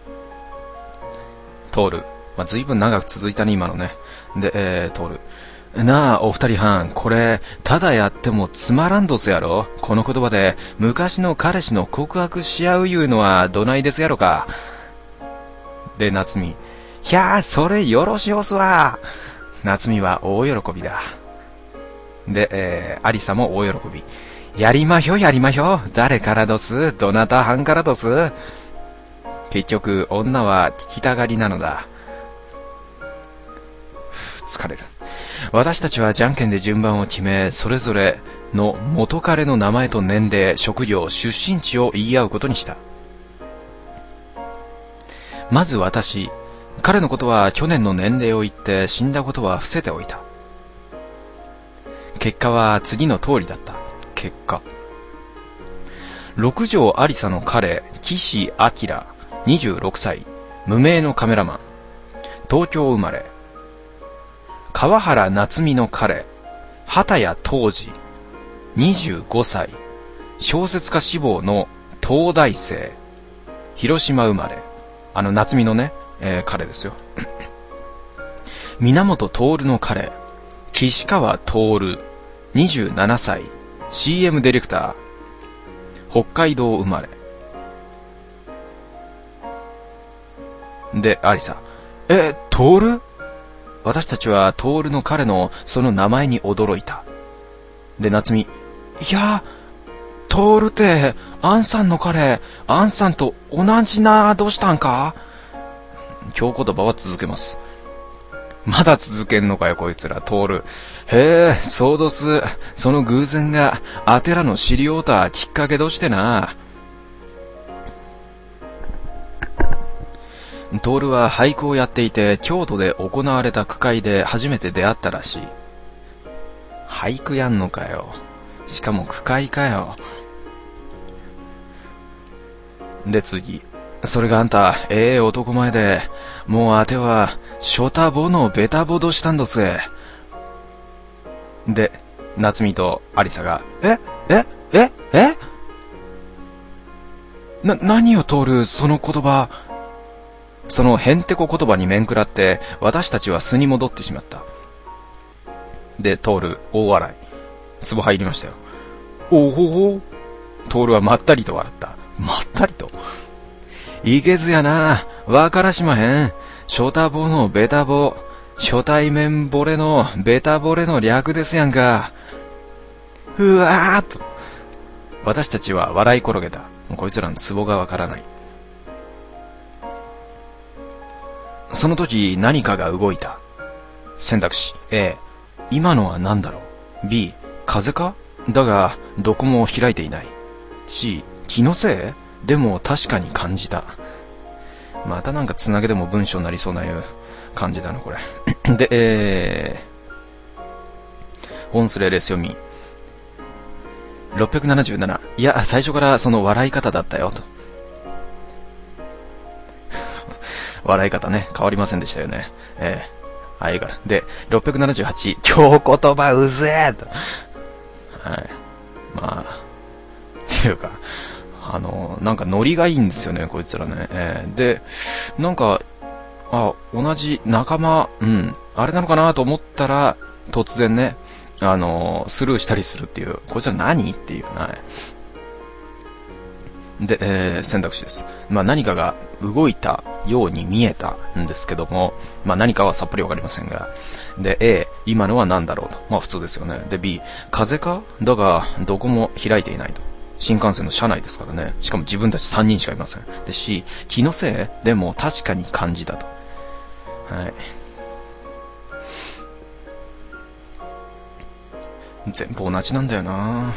トール、随分長く続いたね今のね。で、トール、なあお二人半、これただやってもつまらんどすやろ。この言葉で昔の彼氏の告白し合ういうのはどないですやろか。で、夏美、ひゃあそれよろしおすわ。夏美は大喜びだ。で、アリサも大喜び。やりまひょやりまひょ。誰からどす？どなた半からどす？結局女は聞きたがりなのだ。疲れる。私たちはじゃんけんで順番を決め、それぞれの元彼の名前と年齢、職業、出身地を言い合うことにした。まず私、彼のことは去年の年齢を言って死んだことは伏せておいた。結果は次の通りだった。結果、六条ありさの彼、岸明、26歳、無名のカメラマン、東京生まれ。川原夏美の彼、畑谷東司、25歳、小説家志望の東大生、広島生まれ。夏美のね、彼ですよ。源徹の彼、岸川徹、27歳、CM ディレクター、北海道生まれ。で、アリサ、徹？私たちはトールの彼のその名前に驚いた。で、夏美、いや、トールって、アンさんの彼、アンさんと同じな、どうしたんか？今日言葉は続けます。まだ続けんのかよ、こいつら、トール。へえ、そうどす。その偶然が、あてらの知りおうたきっかけどしてな。トールは俳句をやっていて、京都で行われた句会で初めて出会ったらしい。俳句やんのかよ。しかも句会かよ。で次、それがあんた、男前で、もうあては、ショタボのベタボドしたんどすえ。で、夏美とアリサが、何を通る、その言葉。そのへんてこ言葉に面食らって、私たちは巣に戻ってしまった。で、トール、大笑い。壺入りましたよ。おほほ。トールはまったりと笑った。まったりと。いけずやな。わからしまへん。ショタボのベタボ。初対面ボレのベタボレの略ですやんか。うわーっと。私たちは笑い転げた。こいつらのツボがわからない。その時何かが動いた。選択肢 A、 今のは何だろう。 B、 風か。だがどこも開いていない。 C、 気のせい。でも確かに感じた。またなんかつなげでも文章になりそうないう感じだなこれ。で、本スレレス読み677。いや最初からその笑い方だったよと。笑い方ね変わりませんでしたよね。いいから。で678、京言葉うぜえと。はい、まあっていうか、なんかノリがいいんですよね、こいつらね。で、なんか、同じ仲間、あれなのかなと思ったら、突然ね、スルーしたりするっていう、こいつら何っていう、はい。で、選択肢です。何かが動いたように見えたんですけども、何かはさっぱりわかりませんが。で、A、今のは何だろうと。普通ですよね。で、B、風かだが、どこも開いていないと。新幹線の車内ですからね。しかも自分たち3人しかいません。で、C、気のせいでも確かに感じたと。はい。全部同じなんだよな。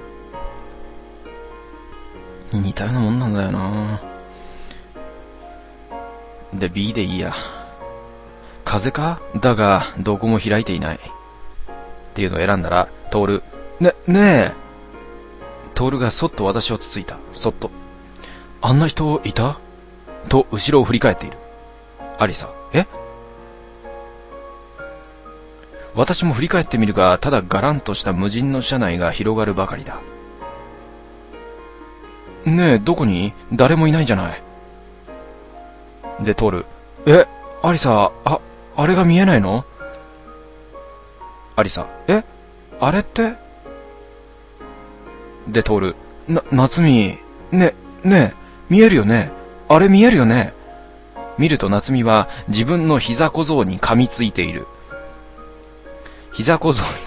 似たようなもんなんだよな。で、B でいいや。風かだが、どこも開いていない。っていうのを選んだら、トール。ねえ。トールがそっと私をつついた。そっと。あんな人いたと、後ろを振り返っている。アリサ。私も振り返ってみるが、ただガランとした無人の車内が広がるばかりだ。ねえ、どこに？誰もいないじゃない。で、トール。アリサ、あれが見えないの？アリサ。あれって？で、トール。夏美。ねえ、見えるよね？あれ見えるよね？見ると夏美は自分の膝小僧に噛みついている。膝小僧に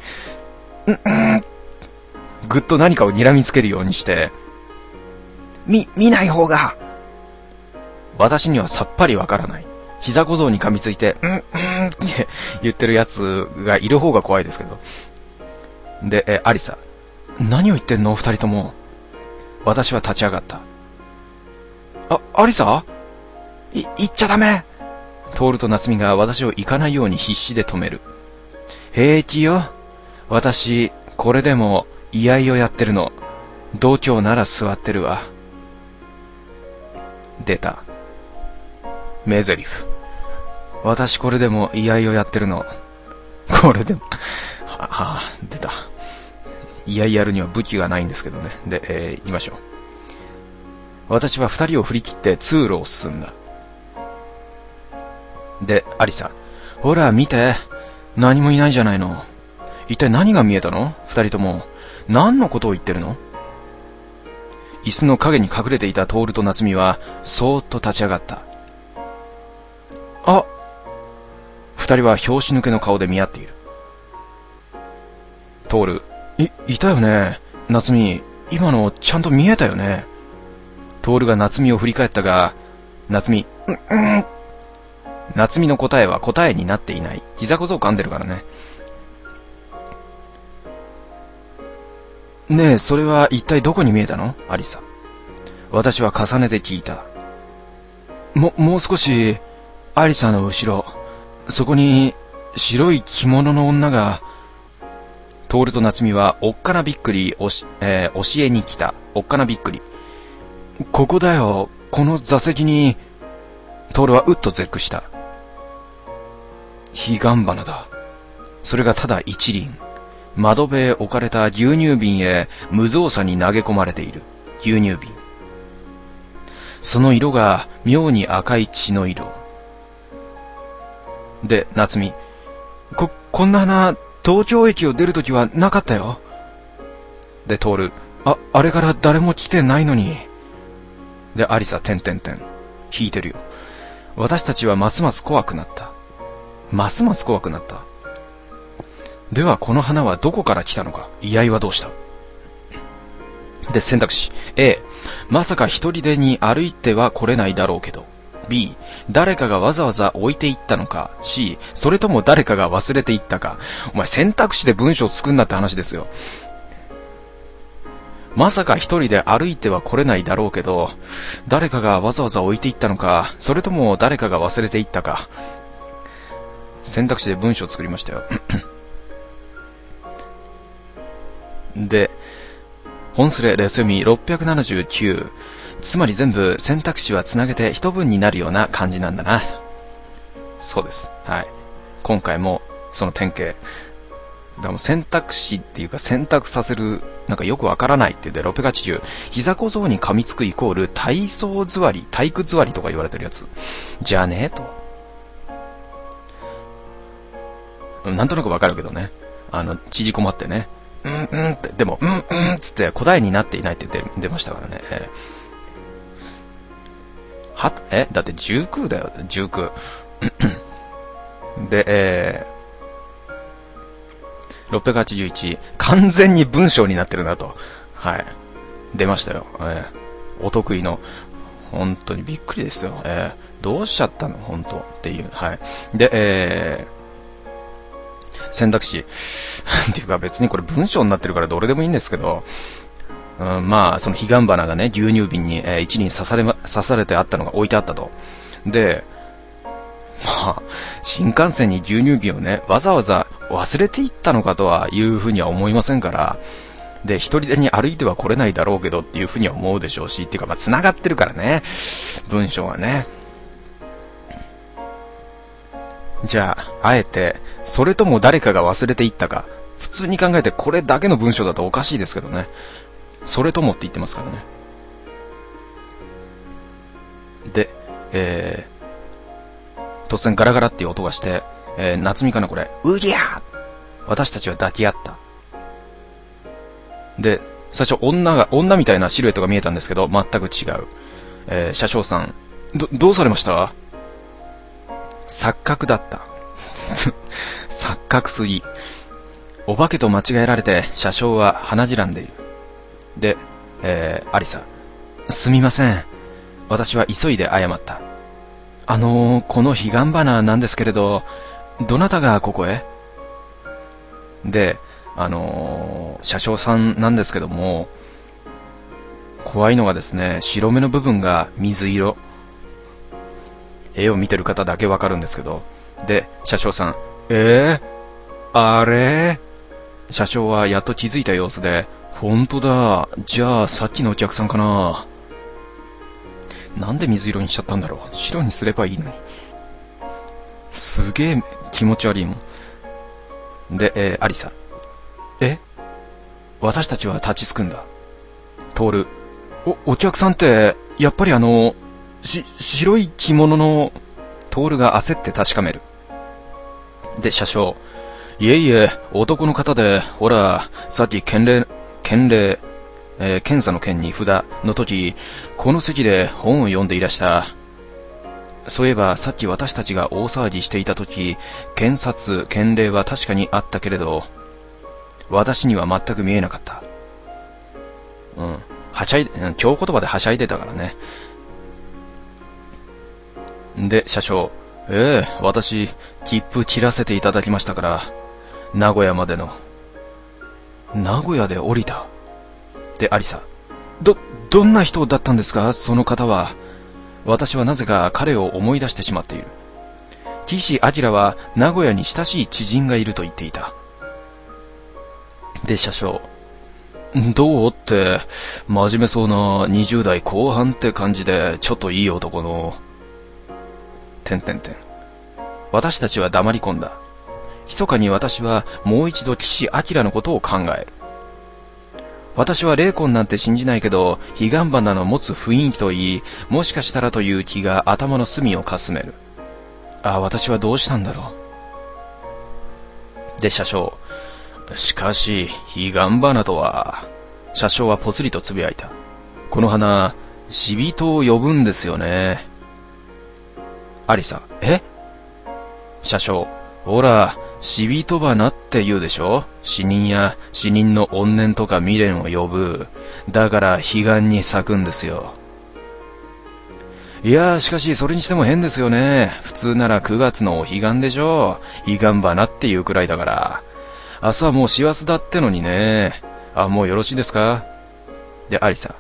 ぐっと何かを睨みつけるようにして、見ない方が。私にはさっぱりわからない。膝小僧に噛みついて、って言ってるやつがいる方が怖いですけど。で、アリサ。何を言ってんの二人とも。私は立ち上がった。アリサ？行っちゃダメ！トールと夏美が私を行かないように必死で止める。平気よ。私、これでも、居合をやってるの。度胸なら座ってるわ。出た。名台詞。私これでも居合をやってるの。これでも。出た。居合やるには武器がないんですけどね。で、行きましょう。私は二人を振り切って通路を進んだ。で、アリサ。ほら、見て。何もいないじゃないの。一体何が見えたの？二人とも。何のことを言ってるの？椅子の影に隠れていたトールと夏美は、そーっと立ち上がった。二人は拍子抜けの顔で見合っている。トール。いたよね。夏美。今のちゃんと見えたよね。トールが夏美を振り返ったが、夏美。夏美の答えは答えになっていない。膝小僧噛んでるからね。ねえ、それは一体どこに見えたの？アリサ。私は重ねて聞いた。もう少し、アリサの後ろ、そこに白い着物の女が。トールと夏美はおっかなびっくり教えに来た。おっかなびっくり。ここだよ、この座席に。トールはうっと絶句した。彼岸花だ。それがただ一輪。窓辺へ置かれた牛乳瓶へ無造作に投げ込まれている。牛乳瓶。その色が妙に赤い血の色。で、夏美。こんな花、東京駅を出るときはなかったよ。で、トール。あれから誰も来てないのに。で、アリサ、引いてるよ。私たちはますます怖くなった。ますます怖くなった。ではこの花はどこから来たのか。居合はどうした？で、選択肢 A、 まさか一人でに歩いては来れないだろうけど。 B、 誰かがわざわざ置いていったのか。 C、 それとも誰かが忘れていったか。お前選択肢で文章を作んなって話ですよ。まさか一人で歩いては来れないだろうけど、誰かがわざわざ置いていったのか、それとも誰かが忘れていったか。選択肢で文章を作りましたよ。で、本スレレス読み679。つまり全部選択肢はつなげて一文になるような感じなんだな。そうです。はい。今回もその典型。 だからもう選択肢っていうか選択させる、なんかよくわからないって言って、680、膝小僧に噛みつくイコール体操座り、体育座りとか言われてるやつ。じゃねえと。なんとなくわかるけどね。縮こまってね。って、でも、つって答えになっていないって出ましたからね。だって19だよ、19。で、681、完全に文章になってるなと。はい。出ましたよ。お得意の。本当にびっくりですよ。どうしちゃったの本当っていう。はい。で、選択肢。っていうか別にこれ文章になってるからどれでもいいんですけど、まあ、その彼岸花がね、牛乳瓶に、一輪刺されてあったのが置いてあったと。で、まあ、新幹線に牛乳瓶をね、わざわざ忘れていったのかとはいうふうには思いませんから、で、一人でに歩いては来れないだろうけどっていうふうには思うでしょうし、っていうかまあ、繋がってるからね、文章はね。じゃあ、あえて、それとも誰かが忘れていったか、普通に考えてこれだけの文章だとおかしいですけどね。それともって言ってますからね。で、突然ガラガラっていう音がして、夏美かなこれ。うりゃー！私たちは抱き合った。で、最初女みたいなシルエットが見えたんですけど、全く違う。車掌さん、どうされました？錯覚だった。錯覚すぎ。お化けと間違えられて、車掌は鼻じらんでいる。で、アリサ。すみません。私は急いで謝った。この彼岸花なんですけれど、どなたがここへ？で、車掌さんなんですけども、怖いのがですね、白目の部分が水色。絵を見てる方だけわかるんですけど、で、車掌さん、あれ？車掌はやっと気づいた様子で、本当だ、じゃあさっきのお客さんかな。なんで水色にしちゃったんだろう。白にすればいいのに。すげえ気持ち悪いもん。で、アリサ。私たちは立ちすくんだ。トール。お客さんって、やっぱり白い着物の、トールが焦って確かめる。で、車掌。いえいえ、男の方で、ほら、さっき検査の件に札の時、この席で本を読んでいらした。そういえば、さっき私たちが大騒ぎしていた時、検礼は確かにあったけれど、私には全く見えなかった。今日言葉ではしゃいでたからね。で、車掌。私、切符切らせていただきましたから、名古屋までの。名古屋で降りた。で、アリサ。どんな人だったんですか、その方は。私はなぜか彼を思い出してしまっている。岸明は名古屋に親しい知人がいると言っていた。で、車掌。どうって、真面目そうな20代後半って感じで、ちょっといい男の。私たちは黙り込んだ。密かに私はもう一度岸明のことを考える。私は霊魂なんて信じないけど、彼岸花の持つ雰囲気といい、もしかしたらという気が頭の隅をかすめる。私はどうしたんだろう。で、車掌。しかし、彼岸花とは、車掌はぽつりとつぶやいた。この花、死人を呼ぶんですよね。アリサ。車掌。ほら、死人花って言うでしょ。死人や死人の怨念とか未練を呼ぶ。だから彼岸に咲くんですよ。いやしかしそれにしても変ですよね。普通なら9月のお彼岸でしょ。彼岸花っていうくらいだから。明日はもう師走だってのにね。もうよろしいですか。で、アリサ。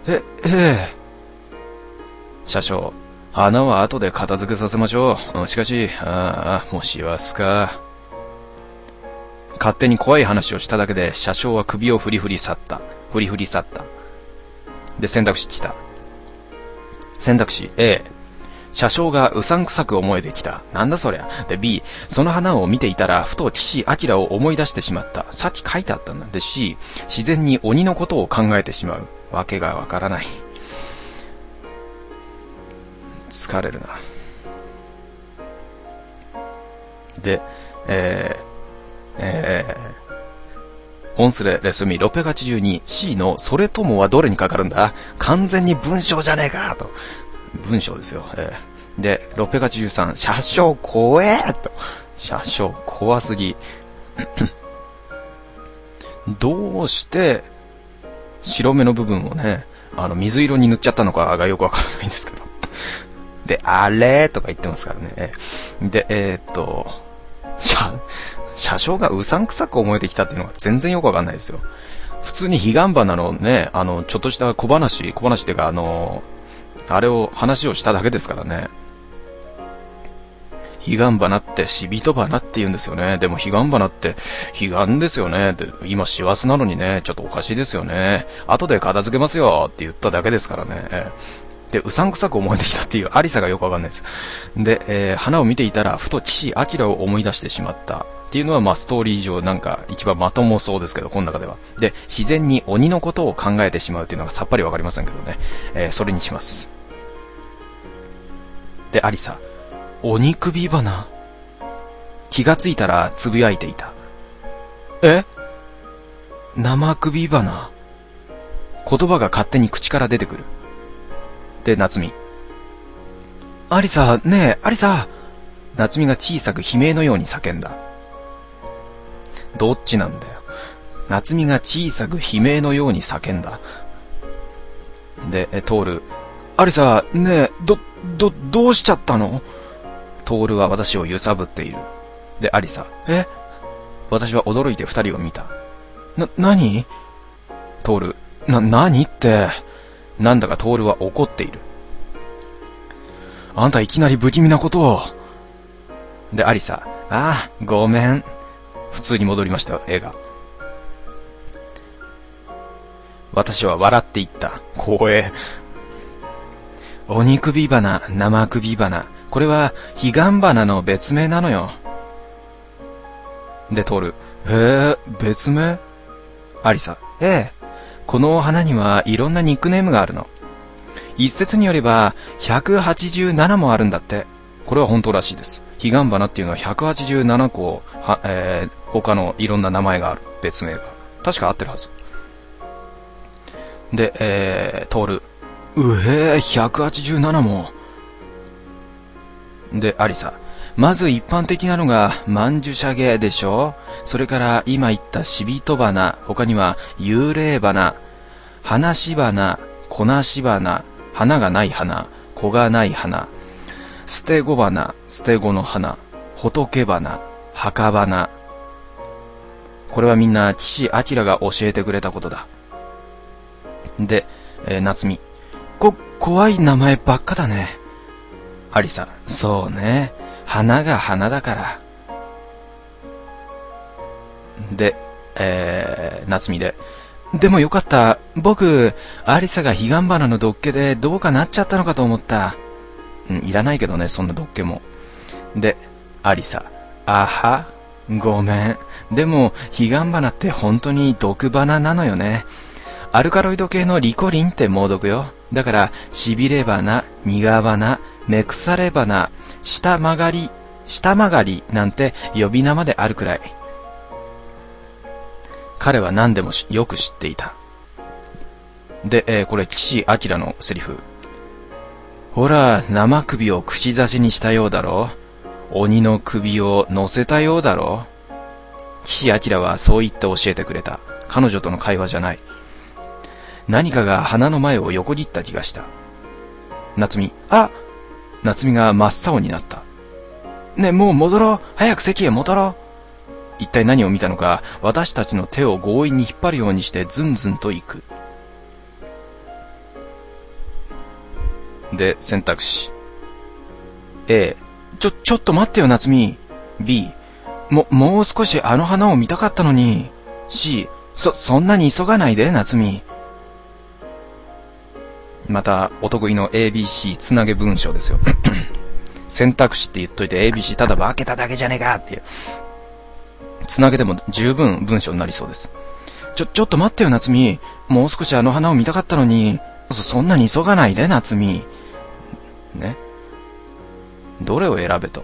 車掌。花は後で片付けさせましょう。しかし、もう師走か。勝手に怖い話をしただけで車掌は首を振り振り去った。で、選択肢来た。選択肢 A。 車掌がうさんくさく思えてきた。なんだそりゃ。で、B、その花を見ていたら、ふと岸明を思い出してしまった。さっき書いてあったんだ。で、C、自然に鬼のことを考えてしまう。わけがわからない。疲れるな。で、オンスレレスミ 682C のそれともはどれにかかるんだ？完全に文章じゃねえかと。文章ですよ。で、683、車掌怖えと。車掌怖すぎ。どうして、白目の部分をね、水色に塗っちゃったのかがよくわからないんですけど。で、あれとか言ってますからね。で、車掌がうさんくさく思えてきたっていうのが全然よくわかんないですよ。普通に彼岸花のね、ちょっとした小話っていうか、話をしただけですからね。彼岸花って死人花って言うんですよね。でも彼岸花って彼岸ですよね。で、今師走なのにね、ちょっとおかしいですよね。後で片付けますよって言っただけですからね。で、うさんくさく思えてきたっていうアリサがよくわかんないです。で、花を見ていたら、ふと岸明を思い出してしまった。っていうのは、まあ、ストーリー上なんか一番まともそうですけど、この中では。で、自然に鬼のことを考えてしまうっていうのがさっぱりわかりませんけどね。それにします。で、アリサ。鬼首花。気がついたらつぶやいていた。生首花。言葉が勝手に口から出てくる。で、夏美。アリサ、ねえ、アリサ。夏美が小さく悲鳴のように叫んだ。どっちなんだよ。夏美が小さく悲鳴のように叫んだ。で、トール。アリサ、ねえ、どうしちゃったの？トールは私を揺さぶっている。で、アリサ。私は驚いて二人を見た。何？トール。何って。なんだかトールは怒っている。あんたいきなり不気味なことを。で、アリサ。ああ、ごめん。普通に戻りましたよ、絵が。私は笑っていった。光栄。鬼首花、生首花。これは彼岸花の別名なのよ。で、トール。別名？アリサ。この花にはいろんなニックネームがあるの。一説によれば187もあるんだって。これは本当らしいです。彼岸花っていうのは187個他のいろんな名前がある。別名が。確か合ってるはず。で、トール。187も。で、アリサ。まず一般的なのがマンジュシャゲでしょ。それから今言ったシビト花、他には幽霊花、花し花、粉し花、花がない花、子がない花、捨て子花、捨て子の花、仏花、墓花。これはみんな岸明が教えてくれたことだ。で、夏美。怖い名前ばっかだね。アリサ。そうね。花が花だから。で、夏美で。でもよかった。僕、アリサが彼岸花のどっけでどうかなっちゃったのかと思った。いらないけどね、そんなどっけも。で、アリサ。あは、ごめん。でも、彼岸花って本当に毒花なのよね。アルカロイド系のリコリンって猛毒よ。だから、しびれ花、苦花、めくされ花、下曲がりなんて呼び名まであるくらい。彼は何でもよく知っていた。で、これ岸明のセリフ。ほら、生首を串刺しにしたようだろう。鬼の首を乗せたようだろう。岸明はそう言って教えてくれた。彼女との会話じゃない。何かが鼻の前を横切った気がした。夏美。夏美が真っ青になった。ねえ、もう戻ろう。早く席へ戻ろう。一体何を見たのか、私たちの手を強引に引っ張るようにしてずんずんと行く。で、選択肢。A。ちょっと待ってよ、夏美。B。もう少しあの花を見たかったのに。C。そんなに急がないで、夏美。また、お得意の ABC つなげ文章ですよ。 選択肢って言っといて ABC ただ分けただけじゃねえかっていう。つなげても十分文章になりそうです。ちょっと待ってよ、夏美。もう少しあの花を見たかったのに。そんなに急がないで、夏美。ね。どれを選べと。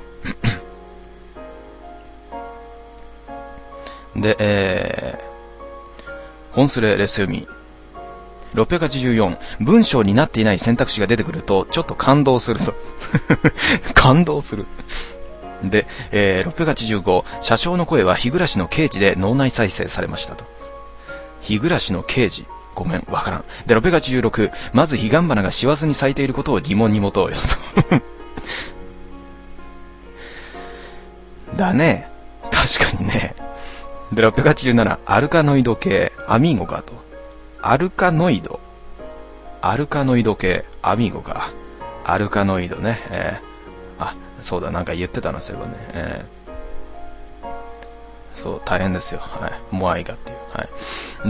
で、本スレレス読み。684、文章になっていない選択肢が出てくると、ちょっと感動すると。感動する。で、685、車掌の声は日暮の刑事で脳内再生されましたと。日暮の刑事。ごめん、わからん。で、686、まず彼岸花が師走に咲いていることを疑問に持とうよと。だね。確かにね。で、687、アルカノイド系、アミーゴかと。アルカノイド系、アミーゴか。アルカノイドね。あ、そうだ、なんか言ってたの、そういえばね。そう、大変ですよ。はい。モアイガっていう。はい。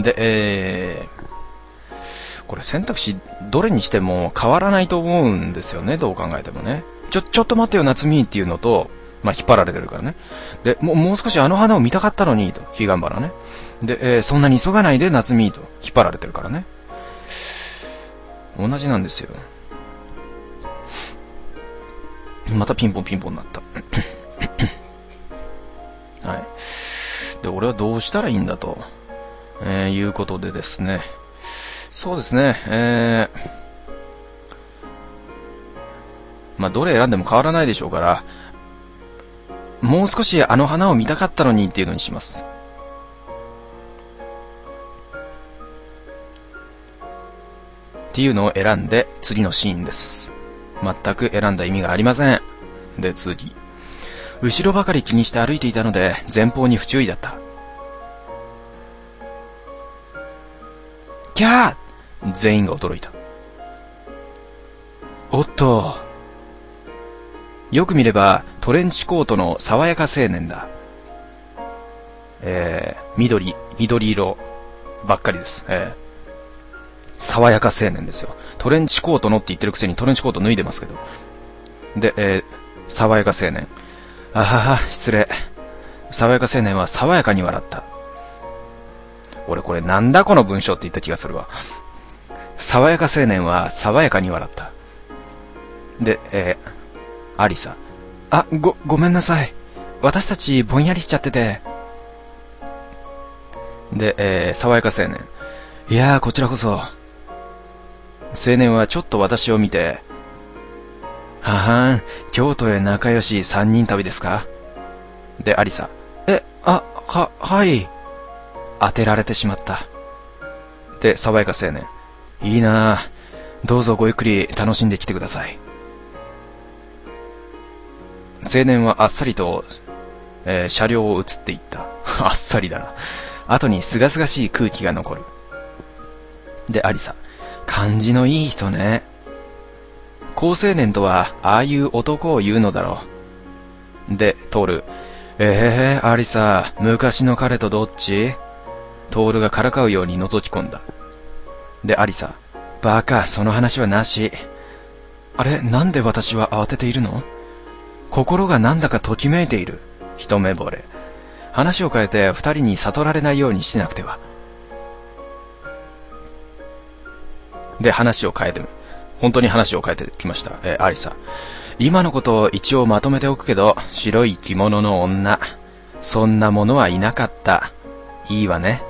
で、これ選択肢どれにしても変わらないと思うんですよね、どう考えてもね。ちょっと待ってよ、夏美っていうのと、まあ、引っ張られてるからね。で、もう少しあの花を見たかったのに、と。彼岸花ね。で、そんなに急がないで、夏美と。引っ張られてるからね。同じなんですよ。またピンポンになった。はい。で、俺はどうしたらいいんだと、いうことでですね。そうですね。まあ、どれ選んでも変わらないでしょうから、もう少しあの花を見たかったのにっていうのにします。っていうのを選んで次のシーンです。全く選んだ意味がありません。で、次。後ろばかり気にして歩いていたので前方に不注意だった。キャー！全員が驚いた。おっと。よく見ればトレンチコートの爽やか青年だ。緑色ばっかりです。爽やか青年ですよ。トレンチコートのって言ってるくせにトレンチコート脱いでますけど。で、爽やか青年。あはは、失礼。爽やか青年は爽やかに笑った。俺これなんだこの文章って言った気がするわ。爽やか青年は爽やかに笑った。で、アリサ。あ、ごめんなさい。私たちぼんやりしちゃってて。で、爽やか青年。いやー、こちらこそ。青年はちょっと私を見て、ははん、京都へ仲良し3人旅ですか？で、アリサ。はい。当てられてしまった。で、爽やか青年。いいなぁ。どうぞごゆっくり楽しんできてください。青年はあっさりと、車両を移っていった。あっさりだな。後に清々しい空気が残る。で、アリサ。感じのいい人ね。好青年とはああいう男を言うのだろう。で、トール。アリサ、昔の彼とどっち？トールがからかうように覗き込んだ。で、アリサ。バカ、その話はなし。あれ、なんで私は慌てているの？心がなんだかときめいている。一目惚れ。話を変えて二人に悟られないようにしなくては。で、話を変えて、本当に話を変えてきました。アリサ。今のことを一応まとめておくけど、白い着物の女。そんなものはいなかった。いいわね。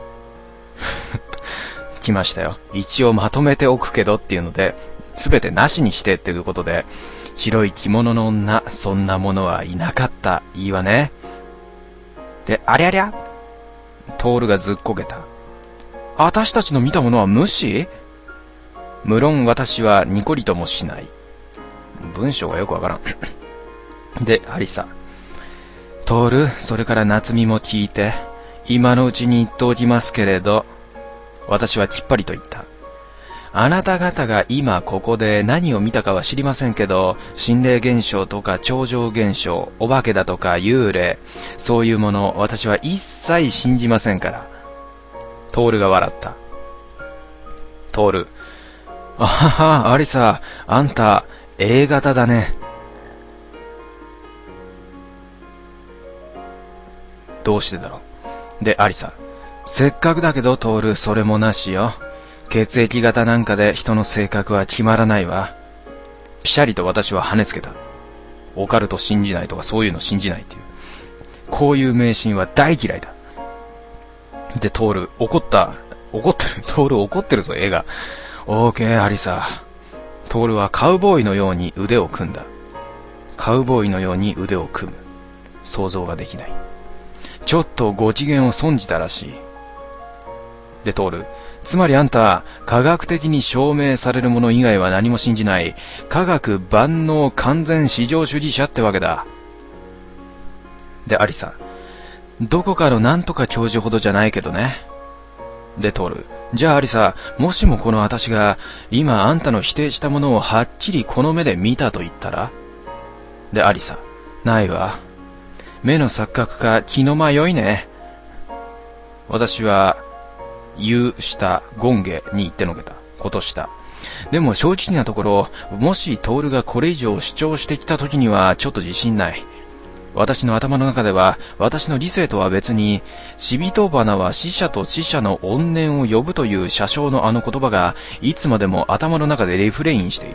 来ましたよ。一応まとめておくけどっていうので、すべてなしにしてっていうことで、白い着物の女、そんなものはいなかった。いいわね。で、ありゃりゃ？トールがずっこけた。私たちの見たものは無視？無論私はニコリともしない。文章がよくわからん。で、アリサ。トール、それから夏美も聞いて、今のうちに言っておきますけれど、私はきっぱりと言った。あなた方が今ここで何を見たかは知りませんけど、心霊現象とか超常現象、お化けだとか幽霊、そういうもの、私は一切信じませんから。トールが笑った。トール。あはは、アリサ、あんた、A 型だね。 どうしてだろう。で、アリサ。せっかくだけどトール、それもなしよ。血液型なんかで人の性格は決まらないわ。ピシャリと私は跳ねつけた。オカルト信じないとかそういうの信じないっていう。こういう迷信は大嫌いだ。で、トール、怒ってる。トール怒ってるぞ、絵が。オーケー、アリサ。トールはカウボーイのように腕を組んだ。カウボーイのように腕を組む。想像ができない。ちょっとご機嫌を損じたらしい。で、トール。つまりあんた、科学的に証明されるもの以外は何も信じない、科学万能完全至上主義者ってわけだ。で、アリサ。どこかのなんとか教授ほどじゃないけどね。で、トール。じゃあアリサ、もしもこの私が、今あんたの否定したものをはっきりこの目で見たと言ったら。で、アリサ。ないわ。目の錯覚か気の迷いね。私は、したゴンゲに言ってのけた。ことした。でも正直なところ、もしトールがこれ以上主張してきた時にはちょっと自信ない。私の頭の中では、私の理性とは別に、死人花は死者と死者の怨念を呼ぶという写生のあの言葉が、いつまでも頭の中でリフレインしている。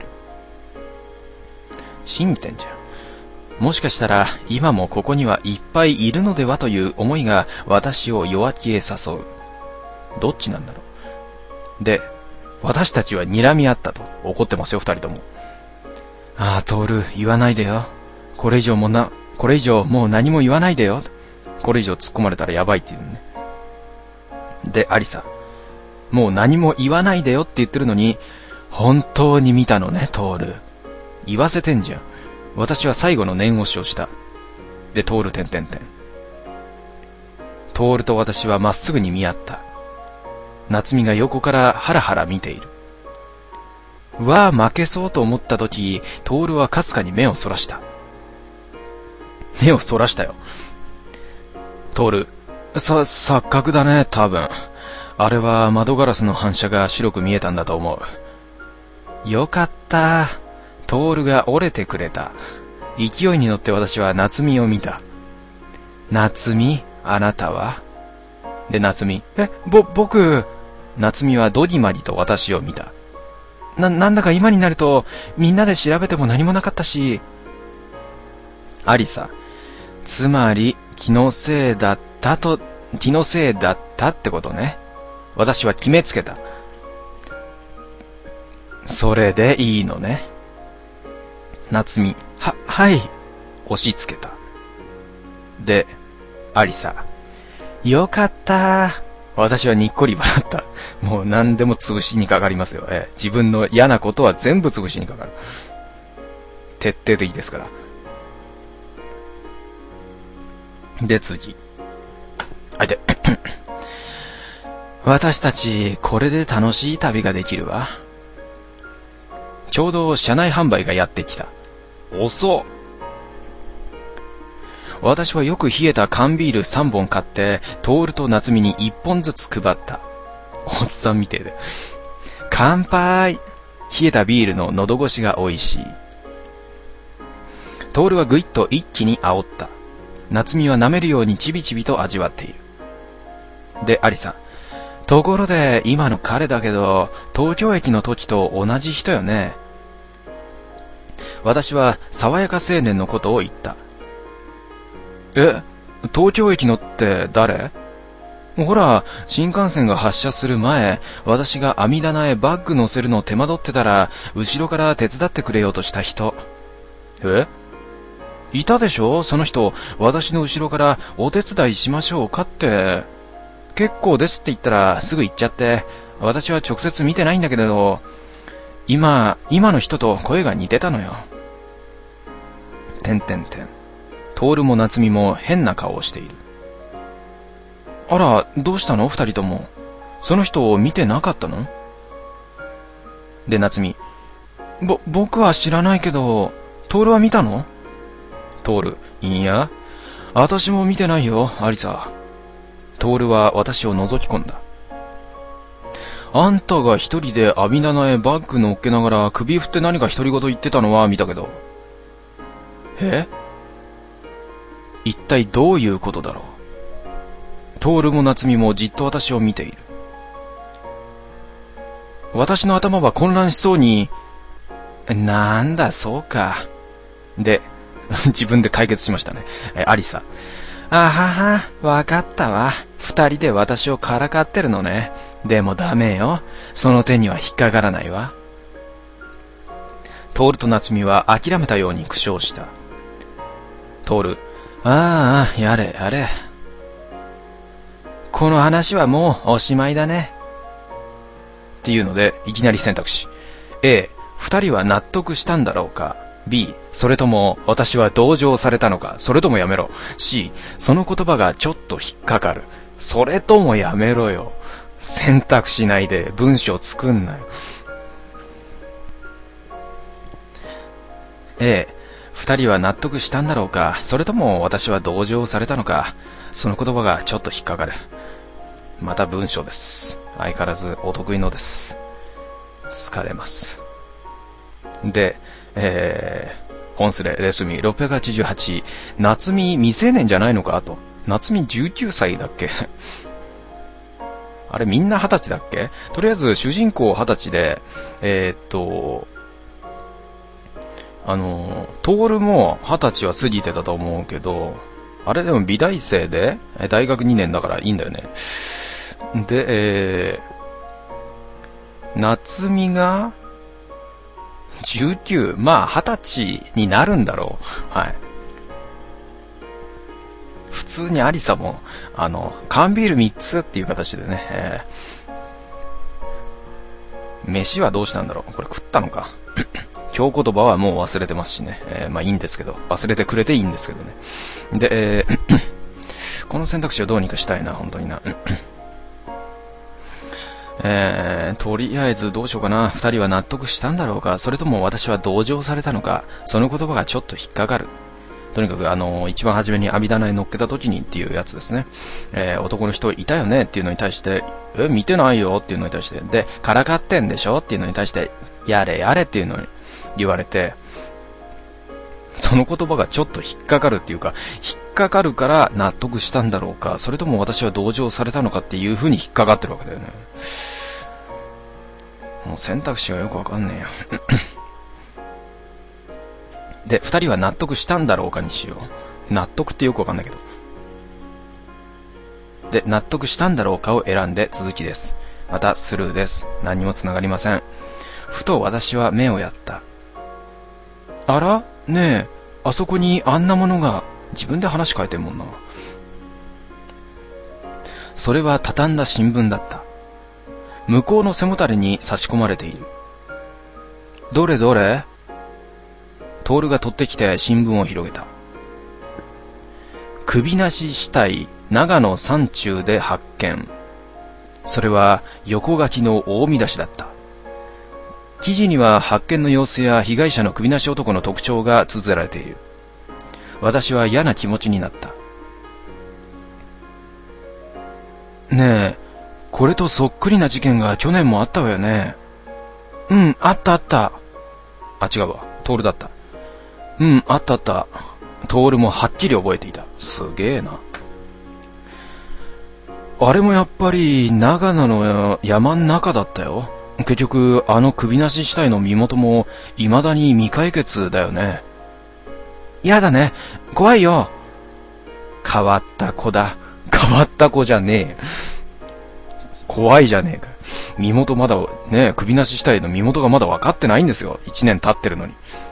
信じてんじゃん。もしかしたら、今もここにはいっぱいいるのではという思いが、私を弱気へ誘う。どっちなんだろう。で、私たちは睨み合ったと。怒ってますよ、二人とも。ああ、トール、言わないでよ。これ以上もう何も言わないでよ。これ以上突っ込まれたらやばいって言うのね。で、アリサ。もう何も言わないでよって言ってるのに、本当に見たのね、トール。言わせてんじゃん。私は最後の念押しをした。で、トール、トールと私はまっすぐに見合った。夏美が横からハラハラ見ている。わあ、負けそうと思った時、トールはかすかに目をそらした。目をそらしたよ。トール、錯覚だね、多分。あれは窓ガラスの反射が白く見えたんだと思う。よかった。トールが折れてくれた。勢いに乗って私は夏美を見た。夏美、あなたは？で、夏美、僕。夏美はドギマギと私を見た。なんだか今になると、みんなで調べても何もなかったし。アリサ、つまり、気のせいだったってことね。私は決めつけた。それでいいのね。夏美、はい。押し付けた。で、アリサ、よかった。私はにっこり笑った。もう何でも潰しにかかりますよ。自分の嫌なことは全部潰しにかかる。徹底的ですから。で、次。で私たち、これで楽しい旅ができるわ。ちょうど車内販売がやってきた。遅っ。私はよく冷えた缶ビール3本買って、トールと夏美に1本ずつ配った。おっさんみてえで。乾杯。冷えたビールの喉越しが美味しい。トールはぐいっと一気に煽った。夏美は舐めるようにちびちびと味わっている。で、アリさん。ところで、今の彼だけど、東京駅の時と同じ人よね。私は、爽やか青年のことを言った。東京駅のって誰？ほら、新幹線が発車する前、私が網棚へバッグ乗せるのを手間取ってたら、後ろから手伝ってくれようとした人。いたでしょ？その人、私の後ろからお手伝いしましょうかって。結構ですって言ったらすぐ行っちゃって、私は直接見てないんだけれど、今の人と声が似てたのよ。トールも夏美も変な顔をしている。あら、どうしたの二人とも。その人を見てなかったの？で、夏美。僕は知らないけど、トールは見たの？トール。いや、私も見てないよ、アリサ。トールは私を覗き込んだ。あんたが一人で網棚へバッグ乗っけながら首振って何か独り言言ってたのは見たけど。一体どういうことだろう。 徹も夏美もじっと私を見ている。私の頭は混乱しそうに、なんだそうか。で、自分で解決しましたね。アリサ。あはは、わかったわ。二人で私をからかってるのね。でもダメよ。その手には引っかからないわ。徹と夏美は諦めたように苦笑した。徹、ああ、やれやれ。この話はもうおしまいだね。っていうので、いきなり選択肢。A、二人は納得したんだろうか。B、それとも私は同情されたのか。それともやめろ。C、その言葉がちょっと引っかかる。それともやめろよ。選択しないで文章作んなよ。A、二人は納得したんだろうか。それとも私は同情されたのか。その言葉がちょっと引っかかる。また文章です。相変わらずお得意のです。疲れます。で、本スレレスミ688、夏美未成年じゃないのかと。夏美19歳だっけあれみんな20歳だっけ。とりあえず主人公20歳で、徹も20歳は過ぎてたと思うけど、あれでも美大生で、大学2年だからいいんだよね。で、夏美が19、まあ20歳になるんだろう。はい。普通にアリサも、缶ビール3つっていう形でね、飯はどうしたんだろう。これ食ったのか。今日言葉はもう忘れてますしね。まあいいんですけど。忘れてくれていいんですけどね。で、この選択肢をどうにかしたいな、本当にな。とりあえずどうしようかな。二人は納得したんだろうか。それとも私は同情されたのか。その言葉がちょっと引っかかる。とにかく一番初めに網棚に乗っけた時にっていうやつですね。男の人いたよねっていうのに対して、見てないよっていうのに対して、で、からかってんでしょっていうのに対して、やれやれっていうのに言われて、その言葉がちょっと引っかかるっていうか、引っかかるから納得したんだろうか、それとも私は同情されたのかっていう風に引っかかってるわけだよね。もう選択肢がよくわかんねえよ。で、二人は納得したんだろうかにしよう。納得ってよくわかんないけど。で、納得したんだろうかを選んで続きです。またスルーです。何にもつながりません。ふと私は目をやった。あら？ねえ、あそこにあんなものが。自分で話変えてんもんな。それは畳んだ新聞だった。向こうの背もたれに差し込まれている。どれどれ？徹が取ってきて新聞を広げた。首なし死体、長野山中で発見。それは横書きの大見出しだった。記事には発見の様子や被害者の首なし男の特徴が綴られている。私は嫌な気持ちになった。ねえ、これとそっくりな事件が去年もあったわよね。うん、あったあった。あ、違うわ。徹だった。うん、あったあった。徹もはっきり覚えていた。すげえな。あれもやっぱり長野の山ん中だったよ。結局あの首なし死体の身元も未だに未解決だよね。やだね。怖いよ。変わった子だ。変わった子じゃねえ。怖いじゃねえか。身元まだね、首なし死体の身元がまだ分かってないんですよ。1年経ってるのに。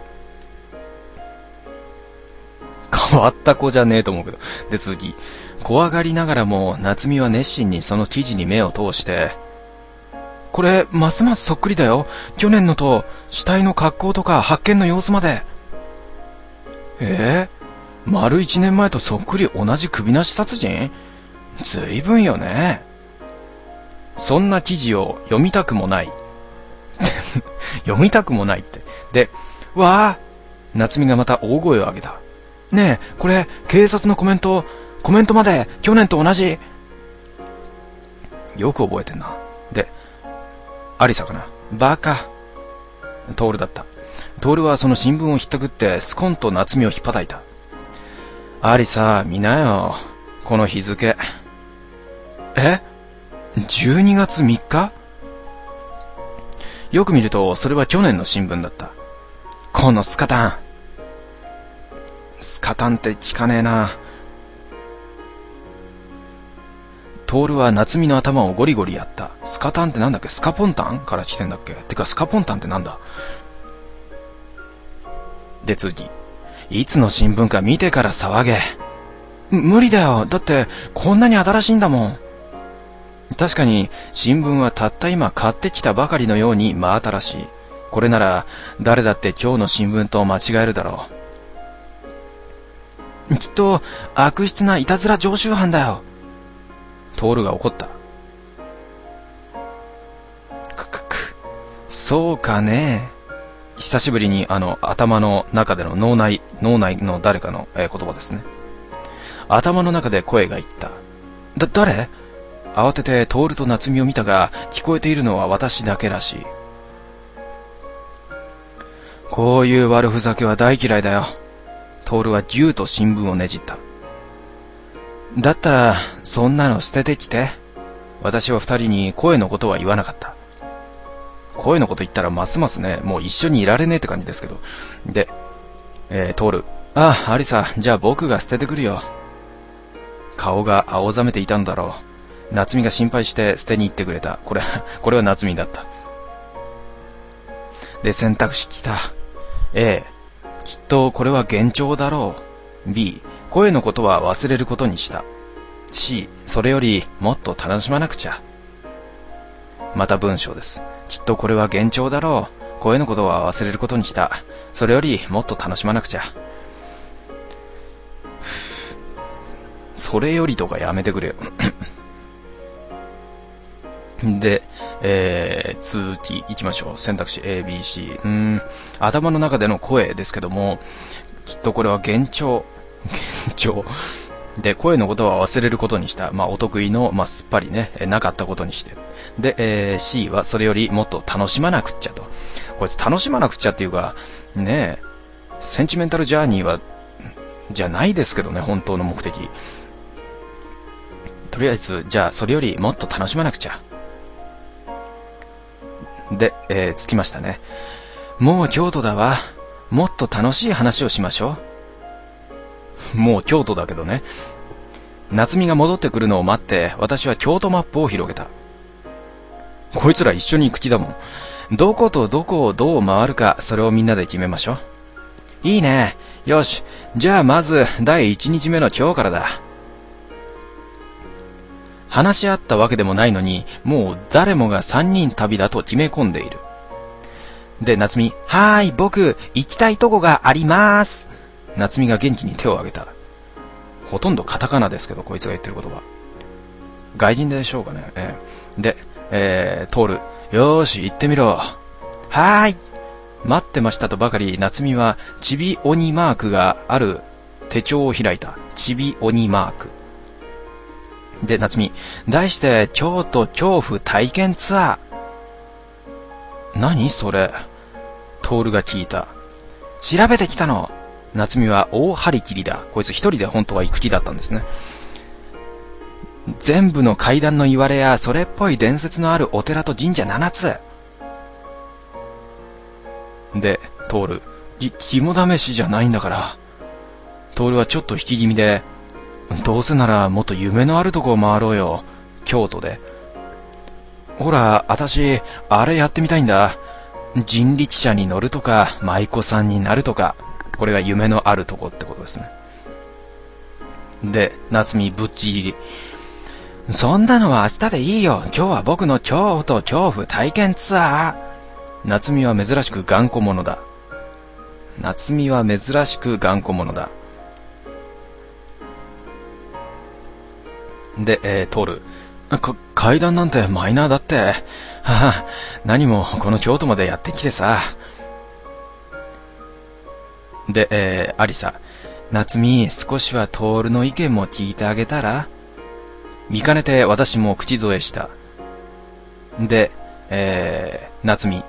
変わった子じゃねえと思うけど。で、続き。怖がりながらも夏美は熱心にその記事に目を通して、これますますそっくりだよ。去年のと死体の格好とか発見の様子まで。丸1年前とそっくり同じ首なし殺人？ずいぶんよね。そんな記事を読みたくもない。読みたくもないって。で、わあ、夏美がまた大声を上げた。ねえ、これ警察のコメントまで去年と同じ。よく覚えてんな。で、アリサかな。バカ。徹だった。徹はその新聞をひったくってスコンと夏美を引っ叩いた。アリサ、見なよ。この日付。 12月3日？よく見ると、それは去年の新聞だった。このスカタン。スカタンって聞かねえな。トールは夏美の頭をゴリゴリやった。スカタンってなんだっけ？スカポンタンから来てんだっけ？てかスカポンタンってなんだ？で次。いつの新聞か見てから騒げ。無理だよ。だってこんなに新しいんだもん。確かに新聞はたった今買ってきたばかりのように真新しい。これなら誰だって今日の新聞と間違えるだろう。きっと悪質ないたずら常習犯だよ。トールが怒った。そうかね。久しぶりに頭の中での脳内の誰かの、言葉ですね。頭の中で声が言った。誰？慌ててトールと夏美を見たが、聞こえているのは私だけらしい。こういう悪ふざけは大嫌いだよ。トールはぎゅーと新聞をねじった。だったら、そんなの捨ててきて。私は二人に声のことは言わなかった。声のこと言ったらますますね、もう一緒にいられねえって感じですけど。で、トール。アリサ、じゃあ僕が捨ててくるよ。顔が青ざめていたのだろう。夏美が心配して捨てに行ってくれた。これは夏美だった。で、選択肢来た。A、きっとこれは幻聴だろう。B、声のことは忘れることにした。C、それよりもっと楽しまなくちゃ。また文章です。きっとこれは幻聴だろう。声のことは忘れることにした。それよりもっと楽しまなくちゃ。それよりとかやめてくれよ。で、続き行きましょう。選択肢 A、B、C。頭の中での声ですけども、きっとこれは幻聴。で、声のことは忘れることにした。お得意の、すっぱりね、なかったことにして。で、C はそれよりもっと楽しまなくっちゃと。こいつ楽しまなくっちゃっていうか、ねえ、センチメンタルジャーニーは、じゃないですけどね、本当の目的。とりあえず、じゃあ、それよりもっと楽しまなくちゃ。で、着きましたね。もう京都だわ。もっと楽しい話をしましょう。もう京都だけどね。夏美が戻ってくるのを待って、私は京都マップを広げた。こいつら一緒に行く気だもん。どことどこをどう回るか、それをみんなで決めましょう。いいね。よし。じゃあまず、第1日目の今日からだ。話し合ったわけでもないのに、もう誰もが3人旅だと決め込んでいる。で、夏美、はーい、僕、行きたいとこがありまーす。夏美が元気に手を挙げた。ほとんどカタカナですけど、こいつが言ってる言葉。外人でしょうかね。で、トール、よーし、行ってみろ。はーい。待ってましたとばかり、夏美は、ちび鬼マークがある手帳を開いた。ちび鬼マーク。で、夏美、題して、京都恐怖体験ツアー。何それ？トールが聞いた。調べてきたの。夏美は大張り切りだ。こいつ一人で本当は行く気だったんですね。全部の怪談の言われや、それっぽい伝説のあるお寺と神社7つ。で、トール、肝試しじゃないんだから。トールはちょっと引き気味で、どうせならもっと夢のあるとこを回ろうよ。京都で。ほら、私、あれやってみたいんだ。人力車に乗るとか、舞妓さんになるとか。これが夢のあるとこってことですね。で、夏美ぶっちぎり。そんなのは明日でいいよ。今日は僕の京都恐怖体験ツアー。夏美は珍しく頑固者だ。夏美は珍しく頑固者だ。で、トール。階段なんてマイナーだって。はあ、何もこの京都までやってきてさ。で、アリサ。夏美、少しはトールの意見も聞いてあげたら？見かねて私も口添えした。で、夏美。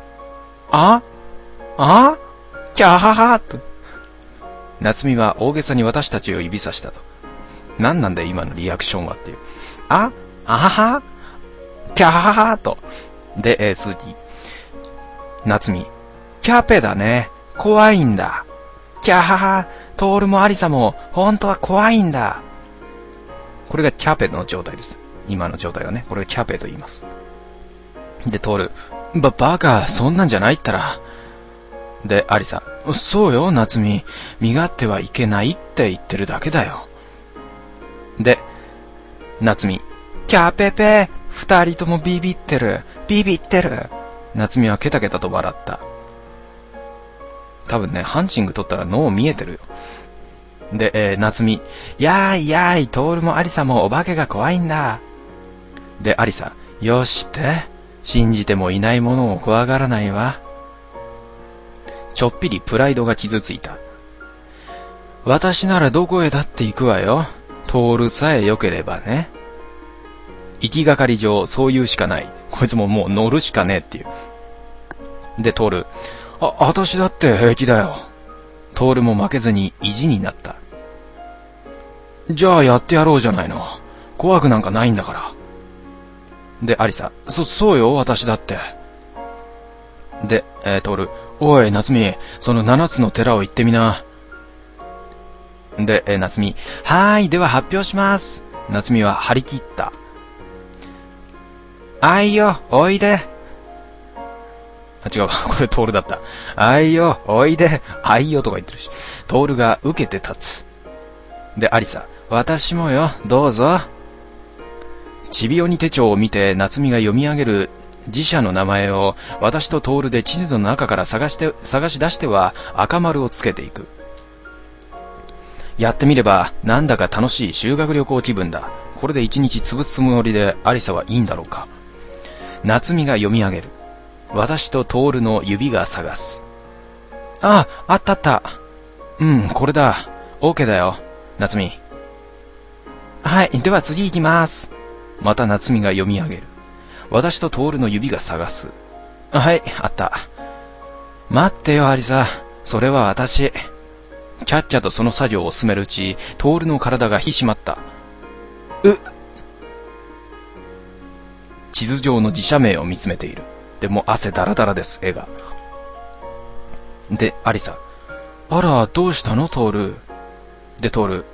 キャハハと。夏美は大げさに私たちを指さしたと。何なんだよ今のリアクションはっていう。 あははキャハハと。で、続き。夏美。キャペだね。怖いんだ。キャハハ。トールもアリサも、本当は怖いんだ。これがキャペの状態です。今の状態はね。これがキャペと言います。で、トール。バカ、そんなんじゃないったら。で、アリサ。そうよ、夏美。身勝手はいけないって言ってるだけだよ。で、夏美。キャペペ。二人ともビビってる。ビビってる。夏美はケタケタと笑った。多分ね、ハンチング取ったら脳見えてるよ。で、夏美。やーいやーい、トールもアリサもお化けが怖いんだ。で、アリサ。よしって。信じてもいないものを怖がらないわ。ちょっぴりプライドが傷ついた。私ならどこへだって行くわよ。トールさえ良ければね。行きがかり上、そう言うしかない。こいつももう乗るしかねえっていう。で、トール。私だって平気だよ。トールも負けずに意地になった。じゃあやってやろうじゃないの。怖くなんかないんだから。で、アリサ。そうよ、私だって。で、トール。おい、夏美、その7つの寺を行ってみな。で、夏美。はーい、では発表します。夏美は張り切った。あいよ、おいで。違う、これトールだった。あいよ、おいで。あいよとか言ってるし。トールが受けて立つ。で、アリサ。私もよ、どうぞ。ちびおに手帳を見て、夏美が読み上げる自社の名前を、私とトールで地図の中から探し出しては赤丸をつけていく。やってみれば、なんだか楽しい修学旅行気分だ。これで一日潰すつもりでアリサはいいんだろうか。夏美が読み上げる。私とトールの指が探す。あった。これだ。OK だよ。夏美。はい、では次行きます。また夏美が読み上げる。私とトールの指が探す。はい、あった。待ってよ、アリサ。それは私。キャッキャとその作業を進めるうち、トールの体が引き締まった。地図上の自社名を見つめている。でも汗だらだらです、絵が。で、アリサ。あら、どうしたの、トール。で、トール。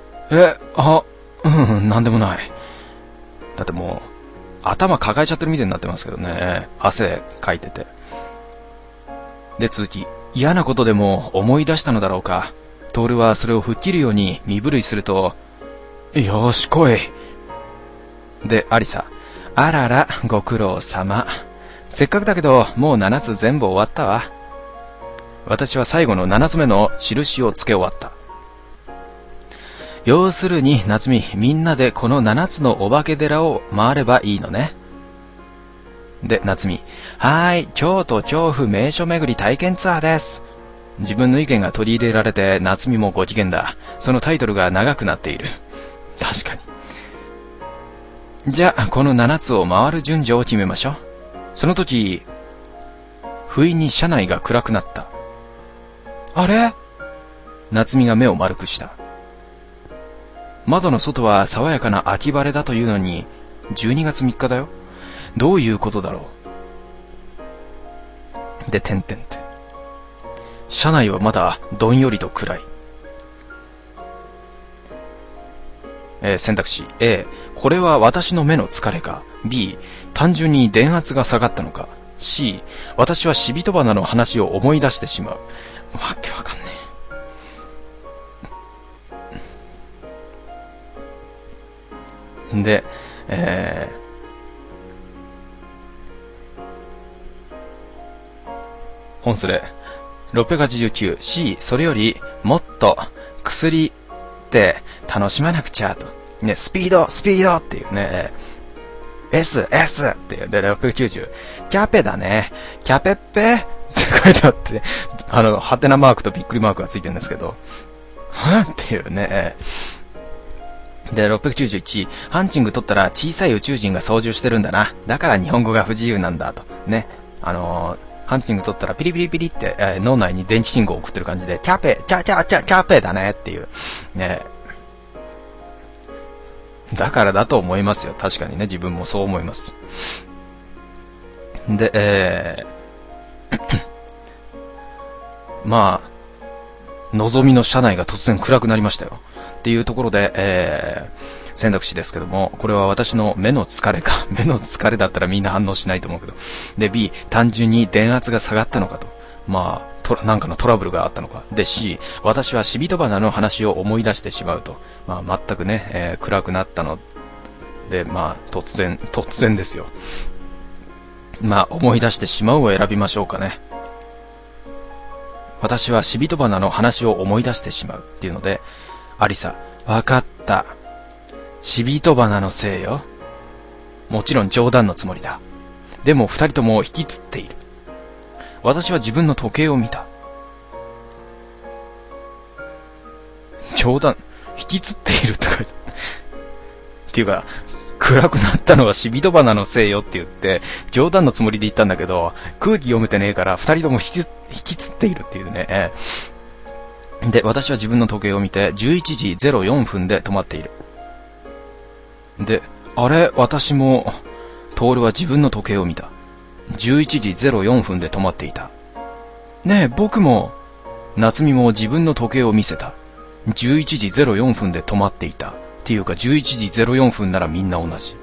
なんでもない。だってもう、頭抱えちゃってるみたいになってますけどね。汗かいてて。で、続き。嫌なことでも思い出したのだろうか。トールはそれを吹っ切るように身震いすると、よし来い。で、アリサ。あらら、ご苦労様。せっかくだけど、もう7つ全部終わったわ。私は最後の7つ目の印をつけ終わった。要するに、夏美、みんなでこの7つのお化け寺を回ればいいのね。で、夏美。はーい、京都恐怖名所巡り体験ツアーです。自分の意見が取り入れられて、夏美もご機嫌だ。そのタイトルが長くなっている。確かに。じゃあ、この7つを回る順序を決めましょう。その時、不意に車内が暗くなった。あれ？夏美が目を丸くした。窓の外は爽やかな秋晴れだというのに、12月3日だよ。どういうことだろう。で、てんてんて。車内はまだどんよりと暗い。選択肢 A、 これは私の目の疲れか。 B、 単純に電圧が下がったのか。 C、 私は死人花の話を思い出してしまう。わけわかんねえ。で、本スレ 689C、 それよりもっと薬って楽しまなくちゃとね、スピードっていうね、S っていうで、690キャペだね、キャペッペって書いてあって、ハテナマークとびっくりマークがついてるんですけど、っていうね。で、691、ハンチング取ったら小さい宇宙人が操縦してるんだな。だから日本語が不自由なんだと。ね。ハンチング取ったらピリピリピリって、脳内に電気信号を送ってる感じで、キャペだねっていう。ね。 だからだと思いますよ。確かにね、自分もそう思います。で、まあ、のぞみの車内が突然暗くなりましたよ。っていうところで、選択肢ですけども、これは私の目の疲れか。目の疲れだったらみんな反応しないと思うけど。で、B、単純に電圧が下がったのかと。まあ、なんかのトラブルがあったのか。で、C、私はシビトバナの話を思い出してしまうと。まあ、全くね、暗くなったので、まあ、突然ですよ。まあ、思い出してしまうを選びましょうかね。私はシビトバナの話を思い出してしまうっていうので、アリサ、わかった。シビトバナのせいよ。もちろん冗談のつもりだ。でも二人とも引きつっている。私は自分の時計を見た。冗談、引きつっているって書いてっていうか、暗くなったのはシビトバナのせいよって言って、冗談のつもりで言ったんだけど、空気読めてねえから二人とも引きつっているっていうね。で、私は自分の時計を見て、11時04分で止まっている。で、あれ、私も、トールは自分の時計を見た。11時04分で止まっていた。ねえ、僕も、夏美も自分の時計を見せた。11時04分で止まっていた。っていうか、11時04分ならみんな同じ。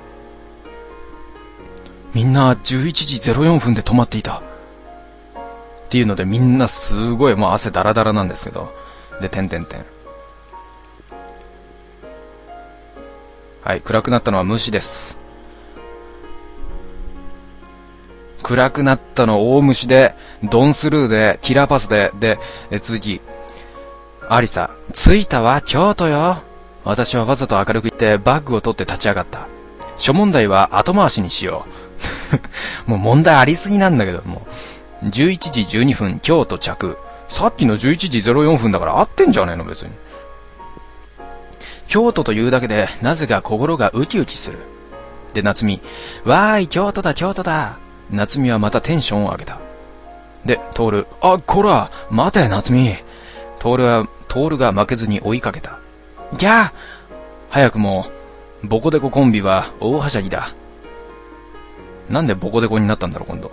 みんな11時04分で止まっていた。っていうのでみんなすごい、汗だらだらなんですけど。で、はい、暗くなったのは虫です。暗くなったの大虫で、ドンスルーで、キラーパスで、次。アリサ、着いたわ、京都よ。私はわざと明るく言ってバッグを取って立ち上がった。諸問題は後回しにしよう。もう問題ありすぎなんだけど、もう。11時12分、京都着。さっきの11時04分だから合ってんじゃねえの、別に。京都というだけで、なぜか心がウキウキする。で、夏美、わーい、京都だ、京都だ。夏美はまたテンションを上げた。で、トール、あ、こら、待て、夏美。トールが負けずに追いかけた。ギャー早くも、ボコデココンビは大はしゃぎだ。なんでボコデコになったんだろう、今度。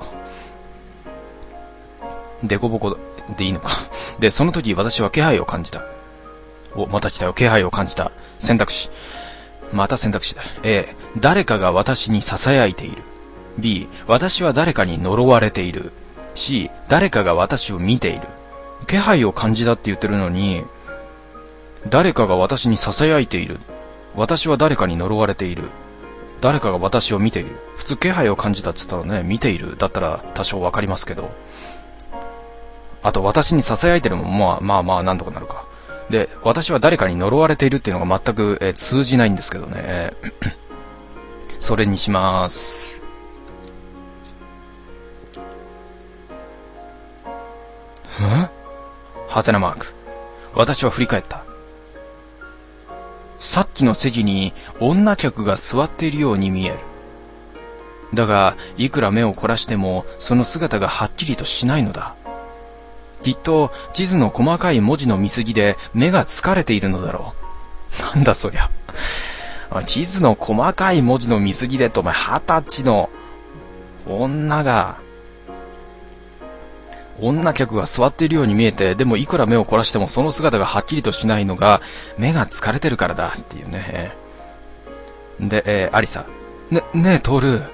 デコボコでいいのか。で、その時私は気配を感じた。お、また来たよ、気配を感じた。選択肢。また選択肢だ。A、誰かが私に囁いている。B、私は誰かに呪われている。C、誰かが私を見ている。気配を感じたって言ってるのに、誰かが私に囁いている。私は誰かに呪われている。誰かが私を見ている。普通気配を感じたって言ったらね、見ているだったら多少わかりますけど。あと私に囁いてるもまあなんとかなるか。で、私は誰かに呪われているっていうのが全く、通じないんですけどね。それにしまーす。ハテナマーク。私は振り返った。さっきの席に女客が座っているように見える。だが、いくら目を凝らしてもその姿がはっきりとしないのだ。きっと地図の細かい文字の見過ぎで目が疲れているのだろう。なんだそりゃ。地図の細かい文字の見過ぎでと、20歳の女客が座っているように見えて、でもいくら目を凝らしてもその姿がはっきりとしないのが、目が疲れてるからだっていうね。で、アリサ。ねえ、トール。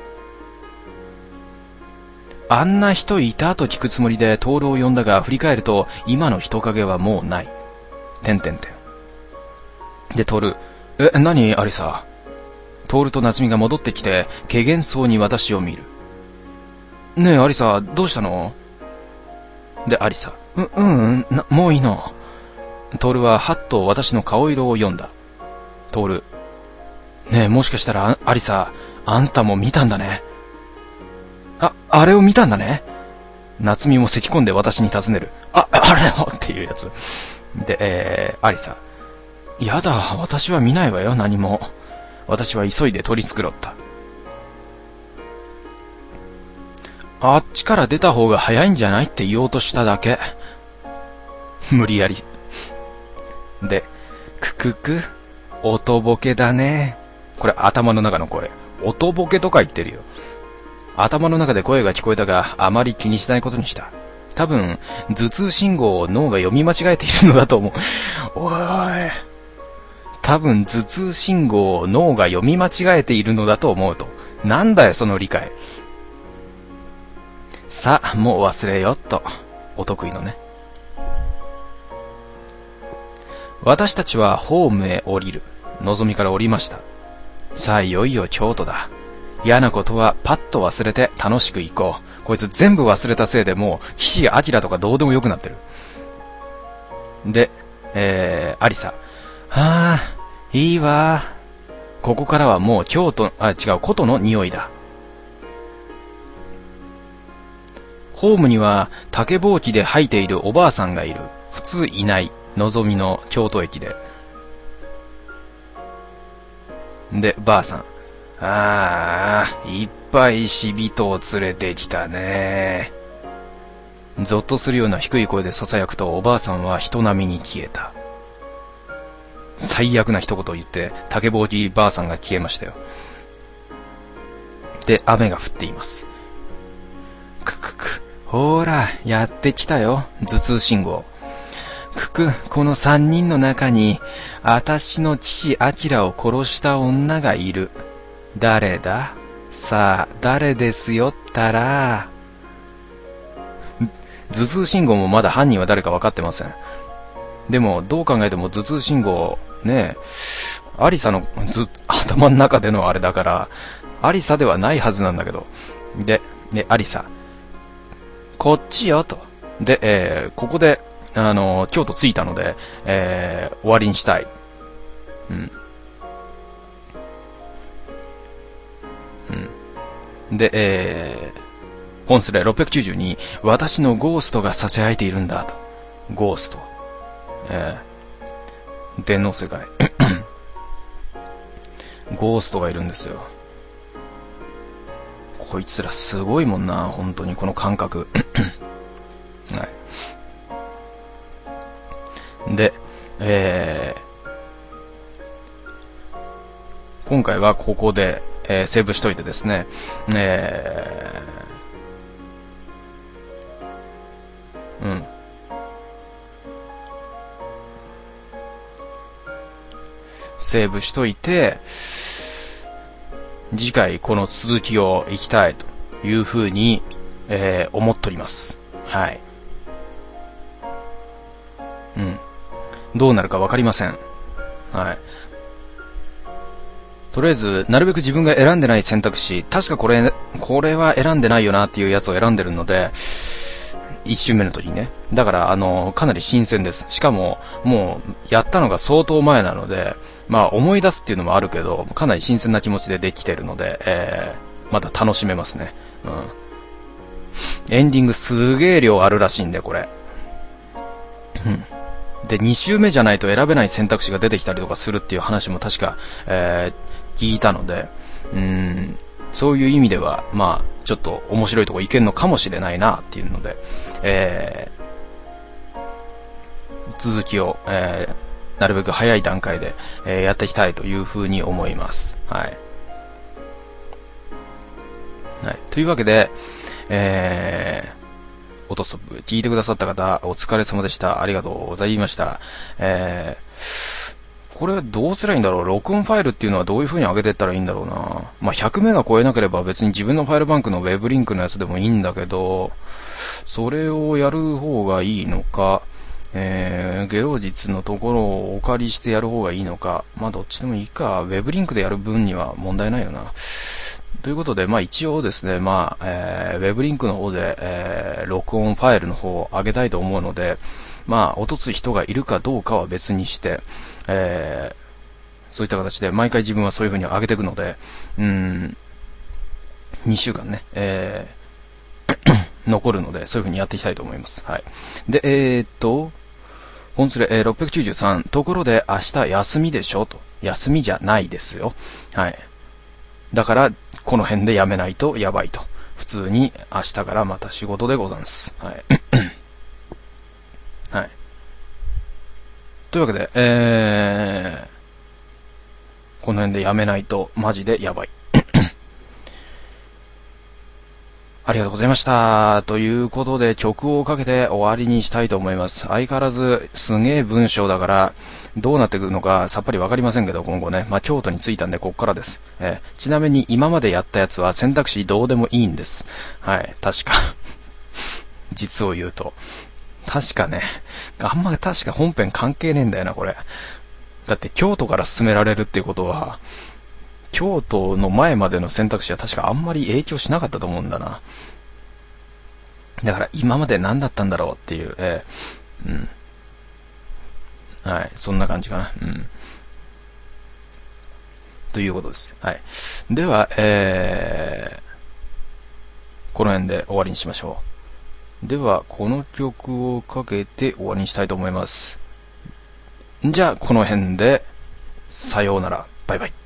あんな人いたと聞くつもりでトールを呼んだが、振り返ると、今の人影はもうない。で、トール。何アリサ。トールと夏美が戻ってきて、怪訝そうに私を見る。ねえ、アリサ、どうしたの？で、アリサ。もういいの。トールははっと私の顔色を読んだ。トール。ねえ、もしかしたら、アリサ、あんたも見たんだね。あれを見たんだね。夏美も咳込んで私に尋ねる。あれをっていうやつ。で、アリサ。やだ、私は見ないわよ、何も。私は急いで取り繕った。あっちから出た方が早いんじゃないって言おうとしただけ。無理やり。で、 音ボケだね。これ頭の中の声。音ボケとか言ってるよ。頭の中で声が聞こえたが、あまり気にしないことにした。多分、頭痛信号を脳が読み間違えているのだと思う。おい。多分、頭痛信号を脳が読み間違えているのだと思うと。なんだよ、その理解。さあ、もう忘れよっと。お得意のね。私たちはホームへ降りる。のぞみから降りました。さあ、いよいよ京都だ。嫌なことはパッと忘れて楽しく行こう。こいつ全部忘れたせいでもう岸明とかどうでもよくなってる。で、有沙。はあ、いいわ。ここからはもう古都の匂いだ。ホームには竹ぼうきで吐いているおばあさんがいる。普通いない。のぞみの京都駅で。で、ばあさん。ああ、いっぱい死人を連れてきたね。ゾッとするような低い声で囁くとおばあさんは人並みに消えた。最悪な一言を言って竹ぼうきばあさんが消えましたよ。で、雨が降っています。くくく、ほーら、やってきたよ、頭痛信号。くく、この三人の中に、あたしの父明を殺した女がいる。誰だ？さあ、誰ですよったら。頭痛信号もまだ犯人は誰か分かってません。でも、どう考えても頭痛信号、ねえ、アリサの頭の中でのあれだから、アリサではないはずなんだけど。で、アリサ。こっちよ、と。で、ここで、京都着いたので、終わりにしたい。うん。うん。で、本スレ692、私のゴーストが囁いているんだと。ゴースト。電脳世界。ゴーストがいるんですよ。こいつらすごいもんな、本当にこの感覚。はい。で、今回はここで、セーブしといてですね、うん。セーブしといて、次回この続きをいきたいというふうに、思っております。はい。うん。どうなるかわかりません。はい。とりあえず、なるべく自分が選んでない選択肢、確かこれは選んでないよなっていうやつを選んでるので、一周目の時にね。だから、かなり新鮮です。しかも、もう、やったのが相当前なので、まあ、思い出すっていうのもあるけど、かなり新鮮な気持ちでできてるので、まだ楽しめますね。うん。エンディングすげー量あるらしいんで、これ。うん。で、2周目じゃないと選べない選択肢が出てきたりとかするっていう話も確か、聞いたので、そういう意味では、まあ、ちょっと面白いとこいけんのかもしれないなっていうので、続きを、なるべく早い段階で、やっていきたいというふうに思います。はい。はい。というわけで、オートストップ聞いてくださった方、お疲れ様でした。ありがとうございました。これどうすりゃいいんだろう。録音ファイルっていうのはどういう風に上げていったらいいんだろうな。まあ、100メガ超えなければ別に自分のファイルバンクのウェブリンクのやつでもいいんだけど、それをやる方がいいのか、ゲロ実のところをお借りしてやる方がいいのか、まあ、どっちでもいいか。ウェブリンクでやる分には問題ないよな。ということで、まあ一応ですね、まあ、ウェブリンクの方で、録音ファイルの方を上げたいと思うので、まあ、落とす人がいるかどうかは別にして、そういった形で毎回自分はそういう風に上げていくので、2週間ね、残るので、そういう風にやっていきたいと思います。はい。で、本スレ、693、ところで明日休みでしょと。休みじゃないですよ。はい。だから、この辺でやめないとやばいと。普通に明日からまた仕事でござんす。はい。はい。というわけで、 この辺でやめないとマジでやばい。ありがとうございました。ということで曲をかけて終わりにしたいと思います。相変わらずすげえ文章だからどうなってくるのかさっぱりわかりませんけど、今後ね、京都に着いたんでこっからです。ちなみに今までやったやつは選択肢どうでもいいんです。はい、確か。実を言うと。確かね、確か本編関係ねえんだよな、これ。だって京都から進められるっていうことは、京都の前までの選択肢は確かあんまり影響しなかったと思うんだな。だから今まで何だったんだろうっていう、はい、そんな感じかな。ということです。はい。では、この辺で終わりにしましょう。では、この曲をかけて終わりにしたいと思います。じゃあ、この辺で、さようなら。バイバイ。